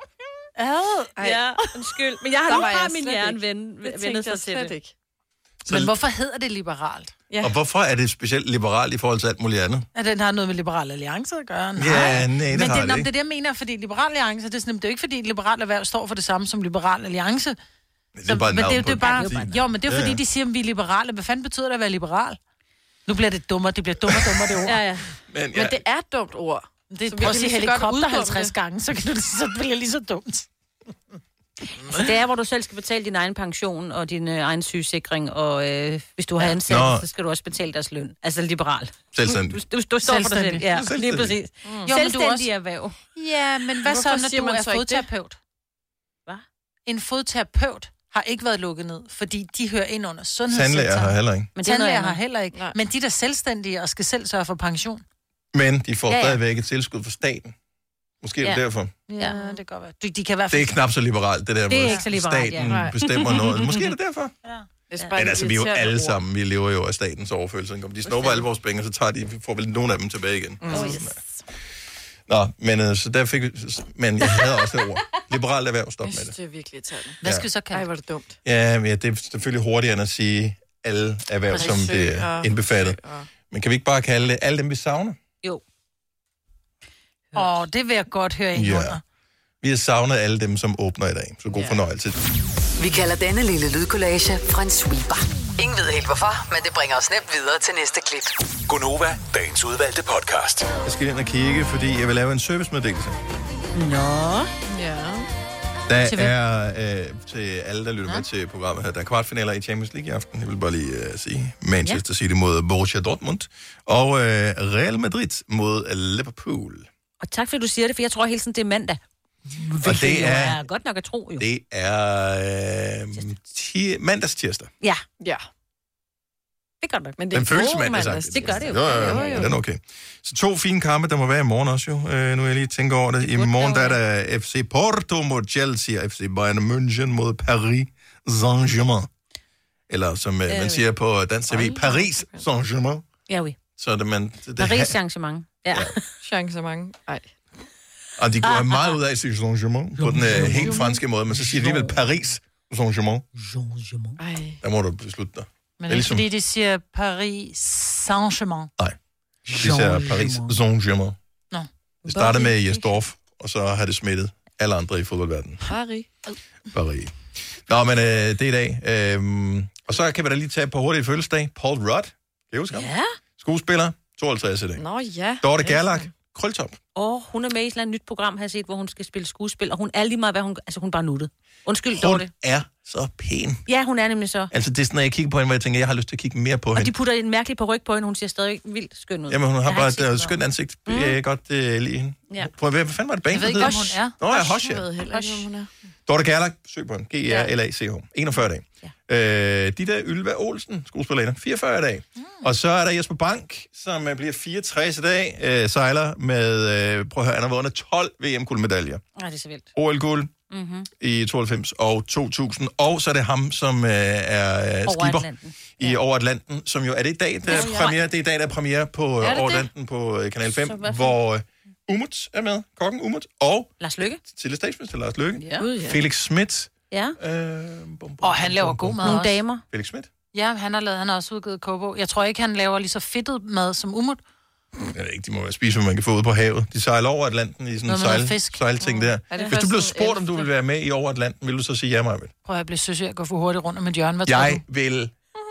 Ad. Ja, undskyld. Men jeg har Der nu var jeg bare min slet hjerne ikke. ven, Det vendet tænkte sig jeg til slet det. ikke. Men hvorfor hedder det liberalt? Ja. Og hvorfor er det specielt liberalt i forhold til alt muligt andet? At den har noget med Liberal Alliance at gøre? Nej. Ja, nej, det Men har det, det nå, ikke. det er det, jeg mener, fordi Liberal Alliance, det er, sådan, det er jo ikke, fordi Liberal Erhverv står for det samme som Liberal Alliance. Det er bare et men navn det, på det er bare, et parti. jo, men det er Ja, fordi, ja. de siger, at vi er liberale. Hvad fanden betyder det at være liberal? Nu bliver det dummere, det bliver dummere og dummere, det ord. Ja, ja. Men, ja, Men det er et dumt ord. Det Så er vi prøv kan at sige lige så godt helikopter uddumme halvtreds det. gange, så, kan du, så bliver det lige så dumt. Så det er, hvor du selv skal betale din egen pension og din øh, egen sygesikring, og øh, hvis du har ansat, Nå. så skal du også betale deres løn. Altså liberal. Selvstændig. Du, du, du står for dig selv. Selvstændig. Ja, Selvstændig. lige præcis. Mm. Jo, men Selvstændig du også... erhverv. Ja, men hvad Hvorfor så, når siger du man er så ikke det? fodterapeut? Hvad? En fodterapeut har ikke været lukket ned, fordi de hører ind under sundhedssektoren. Tandlæger har heller ikke. Men det er noget Tandlæger har andet. heller ikke. Nej. Men de der er selvstændige og skal selv sørge for pension. Men de får Ja, ja. stadigvæk et tilskud fra staten. Måske er det Ja. derfor. Ja, det kan godt være. De, de kan i hvert Det fald... er knap så liberalt, det der, Det er hvor ikke så liberalt, staten ja. bestemmer noget. Måske er det derfor. Det er bare Men et altså, vi er jo irriterende alle ord. sammen, vi lever jo af statens overførselsindkomst. De snupper alle vores penge, og så tager de, får vel nogle af dem tilbage igen. Mm. Oh, yes. Nå, men øh, så der fik vi... Men jeg havde også det ord. Liberalt erhverv, stop Jeg med synes, det. det er virkelig irriterende. Hvad Ja. skal vi så kalde Ej, det? hvor er det dumt. Ja, men ja, det er selvfølgelig hurtigere end at sige alle erhverv, som det er og- indbefattet. og- Men kan vi ikke bare kalde det alle dem, vi savner? Jo. Åh, det vil jeg godt høre ind Ja. under. Vi har savnet alle dem, som åbner i dag. Så god Ja. fornøjelse. Vi kalder denne lille lydkollage en sweeper. Ingen ved helt hvorfor, men det bringer os nemt videre til næste klip. Gunova, dagens udvalgte podcast. Jeg skal ind og kigge, fordi jeg vil lave en servicemeddelelse. Nå. Ja. Der Til hvem? er øh, til alle, der lytter ja. med til programmet her, der er kvartfinaler i Champions League i aften. Jeg vil bare lige øh, sige Manchester City mod Borussia Dortmund, og øh, Real Madrid mod Liverpool. Og tak fordi du siger det, for jeg tror hele tiden, det er mandag. Og det Jo, er, er godt nok at tro, jo. det er øh, ti- mandags tirsdag. Ja, Ja. det er godt nok. Men det er Den føles god mandag, mandags- sagt. Det gør det jo. Jo, jo, jo, Jo, jo. den er okay. Så to fine kampe, der må være i morgen også jo. Øh, nu er jeg lige tænker over det. I morgen der er der F C Porto mod Chelsea, og F C Bayern München mod Paris Saint-Germain. Eller som øh, man siger på dansk T V, Paris Saint-Germain. Ja, oui. Så er det man... Det, det, Paris arrangement. Ja. Chancer mange. Ej. og de går meget ud af at sige Saint-Germain på den øh, helt franske måde, men så siger de alligevel Paris Saint-Germain. Ej. Der må du beslutte dig. Men Det er det er ligesom- fordi, de siger Paris Saint-Germain. Nej, de siger Paris Saint-Germain. Nå. Det starter med Jes Dorf, og så har det smittet alle andre i fodboldverdenen. Harry. Paris. Nå, men øh, det er i dag. Øhm, og så kan vi da lige tage på hurtigt fødselsdag. Paul Rudd. Kan I huske ham? Ja. Skuespiller. tooghalvtreds i dag. Nå ja. Dorte Gerlach. Krøltop. Og hun er med i et eller andet nyt program, har jeg set, hvor hun skal spille skuespil, og hun er lige meget, hvad hun... Altså, hun er bare nuttet. Undskyld, Hun Dorte. er så pæn. Ja, hun er nemlig så. Altså, det er sådan, når jeg kigger på hende, hvor jeg tænker, jeg har lyst til at kigge mere på Og hende. de putter en mærkelig paryk på hende, hun ser stadig vildt skøn ud. Jamen, hun har Jeg bare ikke set et øh, noget. skønt ansigt. Mm. Jeg kan godt øh, lide hende. Ja. Prøv at hvad fanden var det band, Jeg ved der ikke, hedder? hvem hun er. Nå, ja, Hosh, Jeg ja. ved heller ikke, hvem hun er. Dorte Gerlach, søg på hende. G R L A C H. enogfyrre dage. Ja. Øh, de der Ylva Olsen, skuespillerinde, fireogfyrre dage. Mm. Og så er der Jesper Bank, som øh, bliver fireogtres i dag, øh, sejler med, øh, prøv at høre, han har vundet tolv V M-guldmedaljer. Nej, det er så vildt. O L-guld Mm-hmm. i tooghalvfems og to tusind. Og så er det ham, som øh, er øh, Over skipper Atlanten. i ja. Over Atlanten, som jo, er det i dag, der er Ja, ja. premiere? Det er i dag, der er premiere på Er øh, det Over det? Atlanten på øh, Kanal fem, Så hvad for- hvor øh, Umut er med, kokken Umut, og Lars Løkke. Til statsminister Lars Løkke. Ja. Gud, ja. Felix Schmidt. Ja. Øh, bum, bum, Og han laver god mad Nogle også. damer. Felix Schmidt? Ja, han har, lavet, han har også udgivet kogebog. Jeg tror ikke, han laver lige så fedtet mad som Umut. Jeg ved ikke, de må være spise, hvad man kan få ude på havet. De sejler over Atlanten i sådan en sejl, fisk. sejlting der. det Hvis du først blev sådan spurgt, om du ville være med i over Atlanten, vil du så sige ja, Maja? Prøv at blive søs, jeg går for hurtigt rundt om et hjørne. Hvad tror Jeg du? vil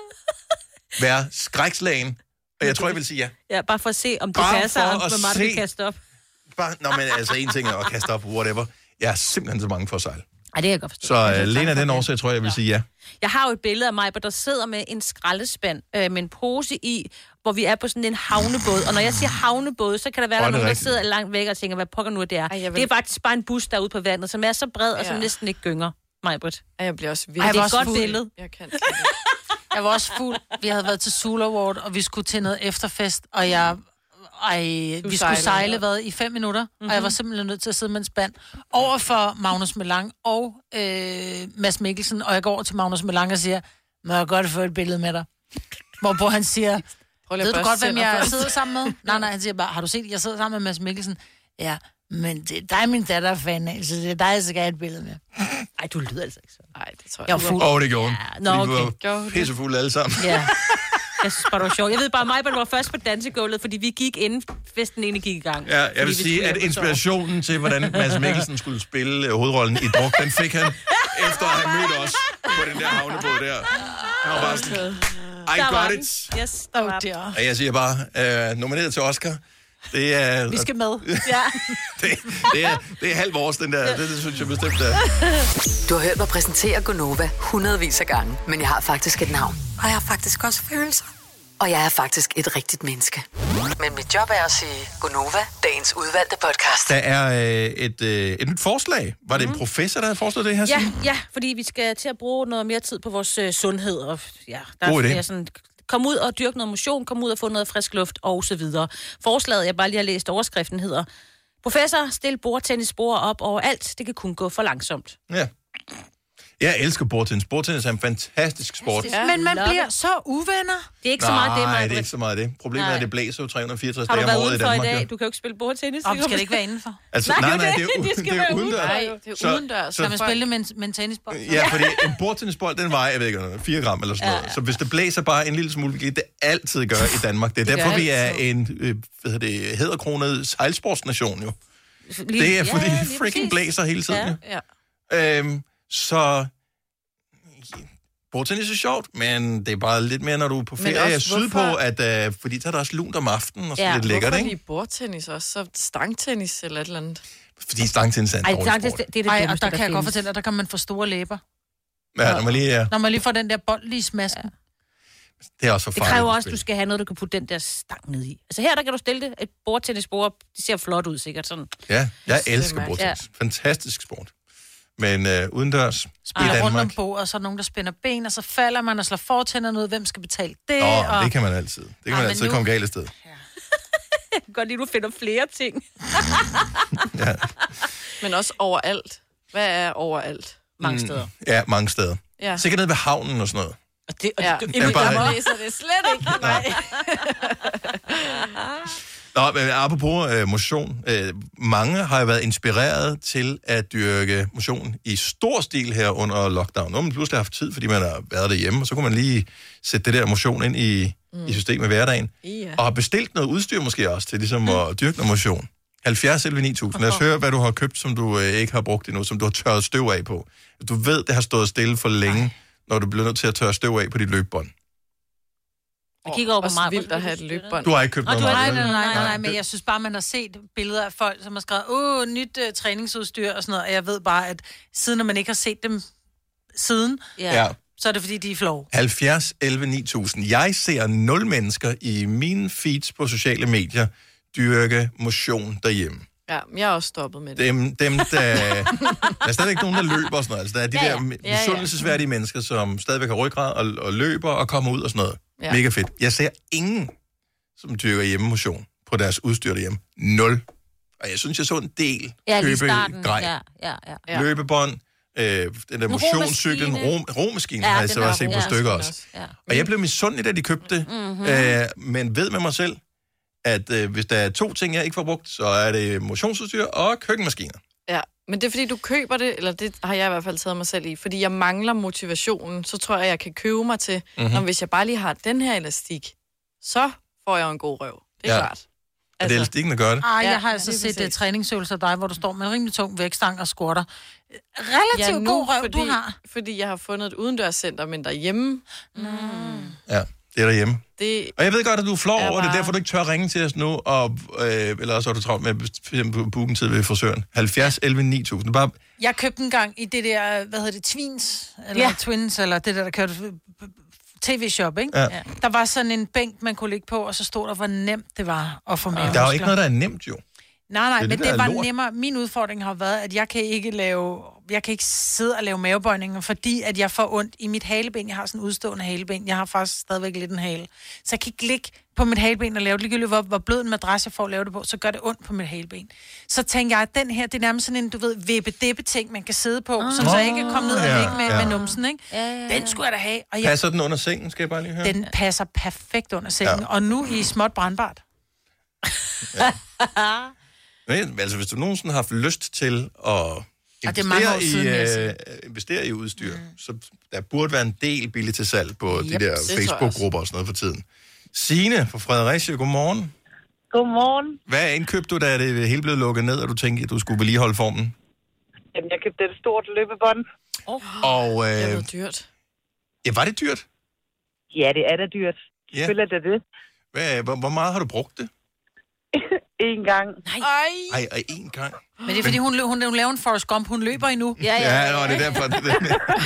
være skrækslagen, og jeg tror, jeg vil sige ja. Ja, bare for at se, om det Bare passer, for og at hvor meget du se- kan kaste op. Bare, nå, men altså, en ting er at kaste op, whatever. Jeg er simpelthen så bange for at sejle. Ej, det kan jeg godt forstå. Så uh, Lena, den årsag, tror jeg, jeg vil sige ja. Jeg har jo et billede af mig, der sidder med en skraldespand øh, med en pose i, hvor vi er på sådan en havnebåd. Og når jeg siger havnebåd, så kan der være, Åh, der det er nogen, der rigtigt. sidder langt væk og tænker, hvad pokker nu det er. Ej, jeg vil- Det er faktisk bare en bus derude på vandet, som er så bred og som Ja. næsten ikke gynger. Majbrit. Ej, jeg bliver også Ej, virkelig... det er et også godt fuld. billede. Jeg kan Jeg var også fuld. Vi havde været til Sula Award, og vi skulle til noget efterfest, og jeg... Ej, vi skulle sejlede. sejle hvad, i fem minutter, mm-hmm. og jeg var simpelthen nødt til at sidde med en spand over for Magnus Melang og øh, Mads Mikkelsen, og jeg går over til Magnus Melang og siger, må jeg godt få et billede med dig? Hvorpå han siger, Prøv lige at ved du børste godt, hvem tænder jeg først. sidder sammen med? Nej, nej, han siger bare, har du set, jeg sidder sammen med Mads Mikkelsen? Ja, men det er dig, min datter er fan af, så det er dig, jeg skal have et billede med. Ej, du lyder altså ikke så. Nej, det tror jeg. Jeg var fuld. Åh, oh, det gjorde hun. Ja, nå, Fordi vi okay. var pissefulde alle sammen. Ja. Jeg synes bare, det var sjovt. Jeg ved bare, mig var først på dansegulvet, fordi vi gik inden festen egentlig gik i gang. Ja, jeg Fordi vil vi sige, skulle at hjem og sove. inspirationen til, hvordan Mads Mikkelsen skulle spille øh, hovedrollen i Druk, den fik han, efter at have mødt os på den der havnebåd der. Han var bare sådan, I Der var got den. it. Yes, der var den. Og jeg siger bare, øh, nomineret til Oscar. Det er... Vi skal med. Ja. det, det, er, det er halv vores, den der. Det, det synes jeg bestemt er. Du har hørt mig præsentere Gonova hundredvis af gange, men jeg har faktisk et navn. Og jeg har faktisk også følelser. Og jeg er faktisk et rigtigt menneske. Men mit job er at sige Gonova, dagens udvalgte podcast. Der er øh, et, øh, et nyt forslag. Var det en professor, der havde foreslået det her? Ja, Signe? ja, fordi vi skal til at bruge noget mere tid på vores øh, sundhed. Og, ja, der God idé. er sådan, kom ud og dyrke noget motion, kom ud og få noget frisk luft og så videre. Forslaget, jeg bare lige har læst overskriften, hedder: Professor, stil bordtennisbord op overalt. Det kan kun gå for langsomt. Ja. Jeg elsker bordtennis. Bordtennis er en fantastisk sport. Ja. Men man Love bliver it. så uvenner. Det er ikke så meget det, Nej, Maja. det er ikke så meget det. Problemet er, Nej. at det blæser jo tre hundrede og fireogtres Har du dage om været året i udenfor i Danmark. dag? jo. Du kan jo ikke spille bordtennis. Og skal det ikke være indenfor? Altså, Nej, nej, det er nej, det det. er, Det u- skal det være er udendørs. Nej, det er Så- udendørs. Kan man så- spille det med en, med en tennisbold? Ja, fordi en bordtennisbold, den vejer, jeg ved ikke, fire gram eller sådan noget. Så hvis det blæser bare en lille smule, hvilket det altid gør i Danmark. Det er Det gør derfor, vi er altid. en øh, hvad hedder det, hæderkronet sejlsportsnation jo. Lige- Det er, fordi ja, det lige freaking præcis. blæser hele tiden. Ja. jo. Ja. Øhm, så bordtennis er sjovt, men det er bare lidt mere, når du er på Men ferie også, sydpå, hvorfor- at, øh, fordi der er der også lunt om aftenen og sådan Ja, lidt lækkert, Hvorfor ikke? lige bordtennis også? Så stangtennis eller et eller andet? Fordi stangtennis er en Ej, dårlig det, sport. det, det er det Ej, og dummeste, der kan jeg godt findes. fortælle, at der kan man få store læber. Ja, når man lige er, Når man lige får den der bold lige i smasken. det er også for Det farligt. kræver at også, at du spille. skal have noget, du kan putte den der stang ned i. Altså her, der kan du stille det. Et bordtennisbord, det ser flot ud sikkert sådan. Ja, jeg Det er elsker mig. bordtennis. Fantastisk sport. Men øh, udendørs i Spiller rundt om Danmark... bordet, og så er der nogen, der spænder ben, og så falder man og slår fortænderne ud. Hvem skal betale det? Åh, og... det kan man altid. Det kan Ej, man men altid nu- komme galt af sted. Jeg kan godt lide, du finder flere ting. Ja. Men også overalt. Hvad er overalt? Mange steder. Ja, mange steder. Ja. Sikkert nede ved havnen og sådan noget. Og det, og Ja. det, Ja, bare- Jeg læser det slet ikke. Nej. Nå, men apropos øh, motion. Øh, mange har jo været inspireret til at dyrke motion i stor stil her under lockdown. Nu har man pludselig haft tid, fordi man har været derhjemme, og så kunne man lige sætte det der motion ind i, mm. i systemet i hverdagen. Ja. Og har bestilt noget udstyr måske også til ligesom at dyrke noget motion. halvfjerds elleve ni tusind. Lad os høre, hvad du har købt, som du øh, ikke har brugt endnu, som du har tørret støv af på. Du ved, det har stået stille for længe, Ej. når du bliver nødt til at tørre støv af på dit løbebånd. Jeg kigger over på Også mig. vildt at have et løbbånd. Du har ikke købt Og noget du har, meget, nej, vel? nej, nej, nej, men jeg synes bare, man har set billeder af folk, som har skrevet, åh, nyt uh, træningsudstyr og sådan noget, og jeg ved bare, at siden at man ikke har set dem siden, Ja. så er det fordi, de er flove. halvfjerds elleve ni tusind. Jeg ser nul mennesker i mine feeds på sociale medier dyrke motion derhjemme. Ja, jeg er også stoppet med det. Dem, dem der... Der er stadigvæk nogen, der løber og sådan noget. Altså, der er de Ja, ja, ja. der Ja, ja. misundelsesværdige mennesker, som stadigvæk har ryggrad og, og løber og kommer ud og sådan noget. Ja. Ja. Mega fedt. Jeg ser ingen, som dyrker hjemmemotion på deres udstyr derhjemme. Nul. Og jeg synes, jeg så en del Ja, lige i købe starten. grej. Ja, ja, ja. Ja. Løbebånd, øh, den der En motionscyklen, romaskine. rom, romaskinen Ja, har jeg den så er også set på ro- stykker ja, også. Ja. Og jeg blev misundelig, da de købte det, Mhm. øh, men ved med mig selv, at øh, hvis der er to ting, jeg ikke får brugt, så er det motionsudstyr og køkkenmaskiner. Ja, men det er fordi, du køber det, eller det har jeg i hvert fald taget mig selv i, fordi jeg mangler motivationen, så tror jeg, jeg kan købe mig til, Mhm. når hvis jeg bare lige har den her elastik, så får jeg jo en god røv. Det er Ja. klart. Altså, er det elastikken, der gør det? Ej, Ja, jeg har altså lige set uh, præcis. træningsøvelser af dig, hvor du står med en rimelig tung vægtstang og squatter. Relativt nu, god røv, fordi, du har. Fordi jeg har fundet et udendørscenter, men derhjemme, Mm. Ja, det er derhjemme. det... Og jeg ved godt, at du er flov Er over det, bare- derfor du ikke tør ringe til os nu, og, øh, eller også er du travlt med at bestemme booken tid ved frisøren. halvfjerds elleve ni tusind. Bare, Jeg købte en gang i det der, hvad hedder det, Twins, eller Ja. ja. Twins, eller det der, der kørte tv-shop, ikke? Ja. Der var sådan en bænk, man kunne ligge på, og så stod der, hvor nemt det var at få mere der er jo ikke noget, der er nemt, jo. Nej, nej, det er men det, der det er var lort. nemmere. Min udfordring har været, at jeg kan ikke lave, jeg kan ikke sidde og lave mavebøjninger, fordi at jeg får ondt i mit haleben. Jeg har sådan en udstående haleben. Jeg har faktisk stadigvæk lidt en hale. Så jeg kan ikke ligge på mit haleben og lave det. Ligegyldigt, hvor, hvor blød en madras jeg får at lave det på, så gør det ondt på mit haleben. Så tænker jeg, at den her, det er nærmest sådan en, du ved, vippe-dippe-ting, man kan sidde på, oh. så jeg ikke kan komme ned og Ja, ligge med, ja. med numsen, ikke? Ja, ja, ja. Den skulle jeg da have. Og jeg, Passer den under sengen, skal jeg bare lige høre? den passer perfekt under sengen. Ja. Ja. Og nu i småt brandbart. Men, altså, hvis du nogensinde har haft lyst til at det er mange år investere, siden, vil jeg i, sige. øh, investere i udstyr, mm. så der burde være en del billigt til salg på yep, de Yep, der det tror jeg Facebook-grupper og sådan noget for tiden. Signe fra Fredericia, godmorgen. Godmorgen. Hvad indkøbte du, da det hele blev lukket ned, og du tænkte, at du skulle vedligeholde formen? Jamen, jeg købte et stort løbebånd. Oh. Og Det er øh, noget dyrt. ja, var det dyrt? Ja, det er da dyrt. Ja. Selvfølgelig er det det. Hvad, hvor, hvor meget har du brugt det? En gang. Ej. Ej, ej, én gang. Men det er fordi, hun, lø- hun, hun laver en Forrest Gump. Hun løber endnu. Ja, ja. Ja, nå, det er derfor. Det, det.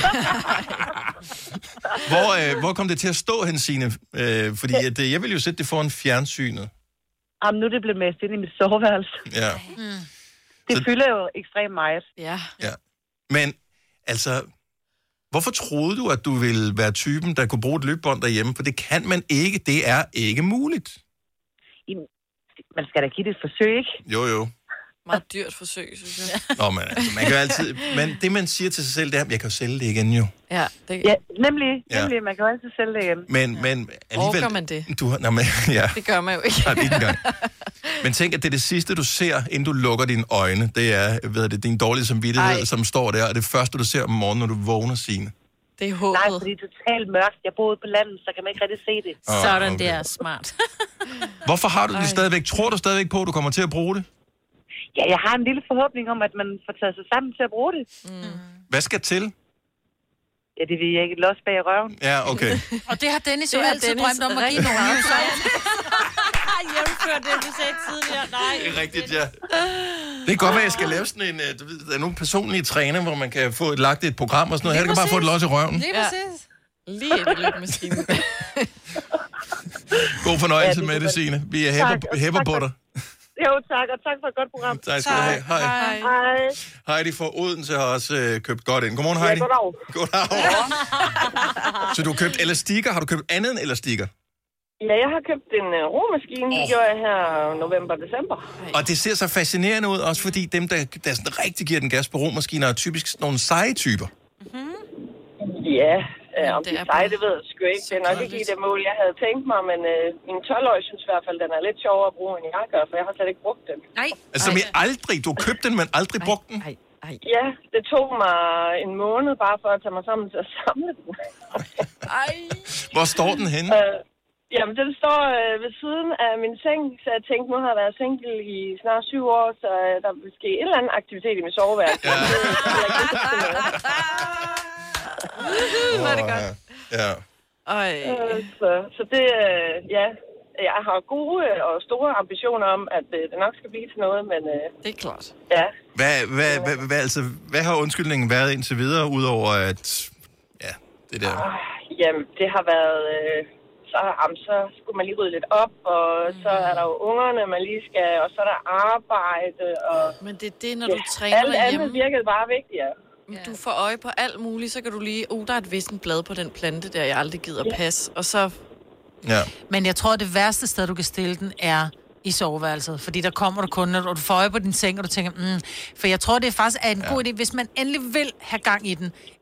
hvor, øh, hvor kom det til at stå hen, Signe? Øh, fordi at, øh, jeg vil jo sætte det foran fjernsynet. Jamen, nu er det blevet mest ind i mit soveværelse. Ja. Mm. Det Så- fylder jo ekstremt meget. Ja. Ja. Men, altså, hvorfor troede du, at du ville være typen, der kunne bruge et løbbånd derhjemme? For det kan man ikke. Det er ikke muligt. Jamen, man skal da give det et forsøg, ikke? Jo, jo. Meget dyrt forsøg, synes jeg. Nå, men altså, man kan jo altid... Men det, man siger til sig selv, det er, jeg kan jo sælge det igen, jo. Ja, det, Ja, nemlig. Ja. Nemlig, man kan jo altid sælge det igen. Men, men alligevel... Orker man det? Du har... Nå, men, ja. det gør man jo ikke. Nej, ikke engang. Men tænk, at det er det sidste, du ser, inden du lukker dine øjne. Det er, ved det, din dårlige samvittighed, Ej. som står der. Og det første, du ser om morgenen, når du vågner, Signe. Det er håbet. Nej, fordi det er totalt mørkt. Jeg bor ude på landet, så kan man ikke rigtig se det. Åh, Sådan okay. der, smart. Hvorfor har du det stadigvæk? Tror du stadigvæk på, at du kommer til at bruge det? Ja, jeg har en lille forhåbning om, at man får taget sig sammen til at bruge det. Mm. Hvad skal til? Ja, det vil jeg ikke los bag røven. Ja, okay. Og det har Dennis jo Det har altid Dennis drømt om at give rigtig nogen. meget. Så Jævnfør det, du sagde tidligere. Nej. Det er rigtigt, ja. Det kan godt være, at jeg skal lave sådan en... øh, Du ved, der er nogle personlige træner, hvor man kan få et, lagt et program og sådan noget. Her kan bare få et los i røven. Lige Ja. præcis. Lige ind i løbemaskinen. God fornøjelse Ja, det med er det, godt. Signe. Vi er Tak, hæpper, og hæpper tak på for- dig. Jo, tak, og tak for et godt program. Tak skal du have. Hej. Hej. Hej. Heidi fra Odense har også øh, købt godt ind. Godmorgen, Ja, Heidi. goddag. Goddag. Så du har købt elastikker. Har du købt andet end elastikker? Ja, jeg har købt en uh, romaskine. Det Åh. gjorde jeg her november-december. Og det ser så fascinerende ud, også fordi dem, der, der sådan rigtig giver den gas på romaskiner, er typisk sådan nogle seje typer. Ja, øh, om det det er er sej, bare det ved jeg sgu ikke. Det er nok så ikke lige det mål, jeg havde tænkt mig, men øh, min tolv-årige synes i hvert fald, den er lidt sjovere at bruge, end jeg gør, for jeg har slet ikke brugt den. Nej. Altså, som I aldrig... Du har købt den, men aldrig brugt den. Ej, ej. Ja, det tog mig en måned bare for at tage mig sammen til at samle den. Ej. Hvor står den henne? øh, jamen, den står øh, ved siden af min seng, så jeg tænkte, nu har jeg været single i snart syv år, så øh, der vil ske en eller anden aktivitet i mit soveværelse. Ja. Hvor er det godt. Ja. Ej. Øh, så, så det, øh, ja, jeg har gode og store ambitioner om, at øh, det nok skal blive til noget, men øh, Det er klart. ja. Hvad, hvad, hvad, hvad, altså, hvad har undskyldningen været indtil videre, udover at... Ja, det der... Ah, jamen, det har været... Øh, så, jamen, så skulle man lige rydde lidt op, og så er der jo ungerne, man lige skal... Og så er der arbejde, og... Men det er det, når Ja, du træner alt andet derhjemme. virkede bare vigtigere. Du får øje på alt muligt, så kan du lige... Uh, der er et vissent blad på den plante der, jeg aldrig gider passe. Og så... Ja. Men jeg tror, det værste sted, du kan stille den, er i soveværelset. Fordi der kommer du kun, og du får øje på din seng, og du tænker, mm. For jeg tror, det er faktisk er en ja. god idé, hvis man endelig vil have gang i den.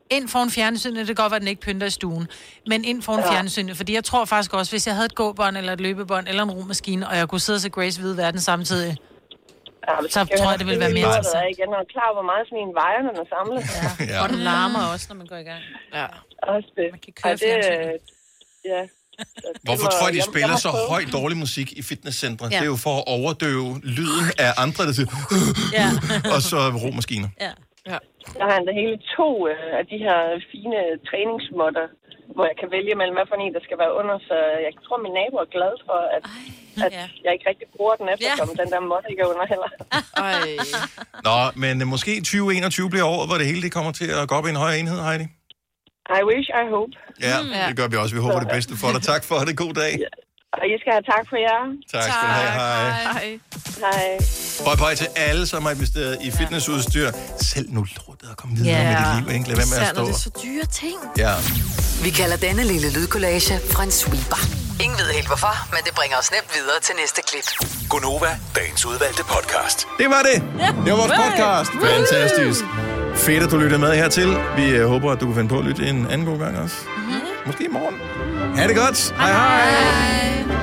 ind foran fjernsynet, det kan godt være, at den ikke pynter i stuen, men ind foran ja. fjernsynet, fordi jeg tror faktisk også, hvis jeg havde et gåbånd, eller et løbebånd, eller en romaskine, og jeg kunne sidde og se Grace Hvide Verden samtidig, ja, så tror jeg, det ville være mere interessant. Jeg igen, og klar, hvor meget sådan en vejer, når man samler. Ja. ja. Og den larmer også, når man går i gang. Ja. Også det. Man kan køre Ej, det, ja. Hvorfor tror jeg, de spiller så høj dårlig musik i fitnesscentre? Ja. Det er jo for at overdøve lyden af andre, der siger, ja. og så romaskiner. Ja. Ja. Der har han da hele to øh, af de her fine træningsmåtter, hvor jeg kan vælge mellem, hvad for en, der skal være under. Så jeg tror, min nabo er glad for, at, Ej, at ja. jeg ikke rigtig bruger den, eftersom ja. den der måtte ikke er under heller. Nå, men uh, måske tyve enogtyve bliver året, hvor det hele det kommer til at gå op i en højere enhed, Heidi. I wish, I hope. Ja, det gør vi også. Vi håber det bedste for dig. Tak for det. God dag. Ja. Og I skal have tak for jer. Tak, tak. skal du have. Hej. Hej. Hej. Bøj, bøj til alle, som har investeret i fitnessudstyr. Selv nu lortet at komme videre yeah. med dit liv, ikke? Lad være med at stå. Det er så dyre ting. Ja. Vi kalder denne lille lydkollage en sweeper. Ingen ved helt hvorfor, men det bringer os nemt videre til næste klip. Gonova, dagens udvalgte podcast. Det var det. Det var vores podcast. Fantastisk. Fedt, at du lyttede med hertil. Vi håber, at du kan finde på at lytte en anden god gang også. Mm-hmm. Måske i morgen. Ha' det godt. Hej hej. hej.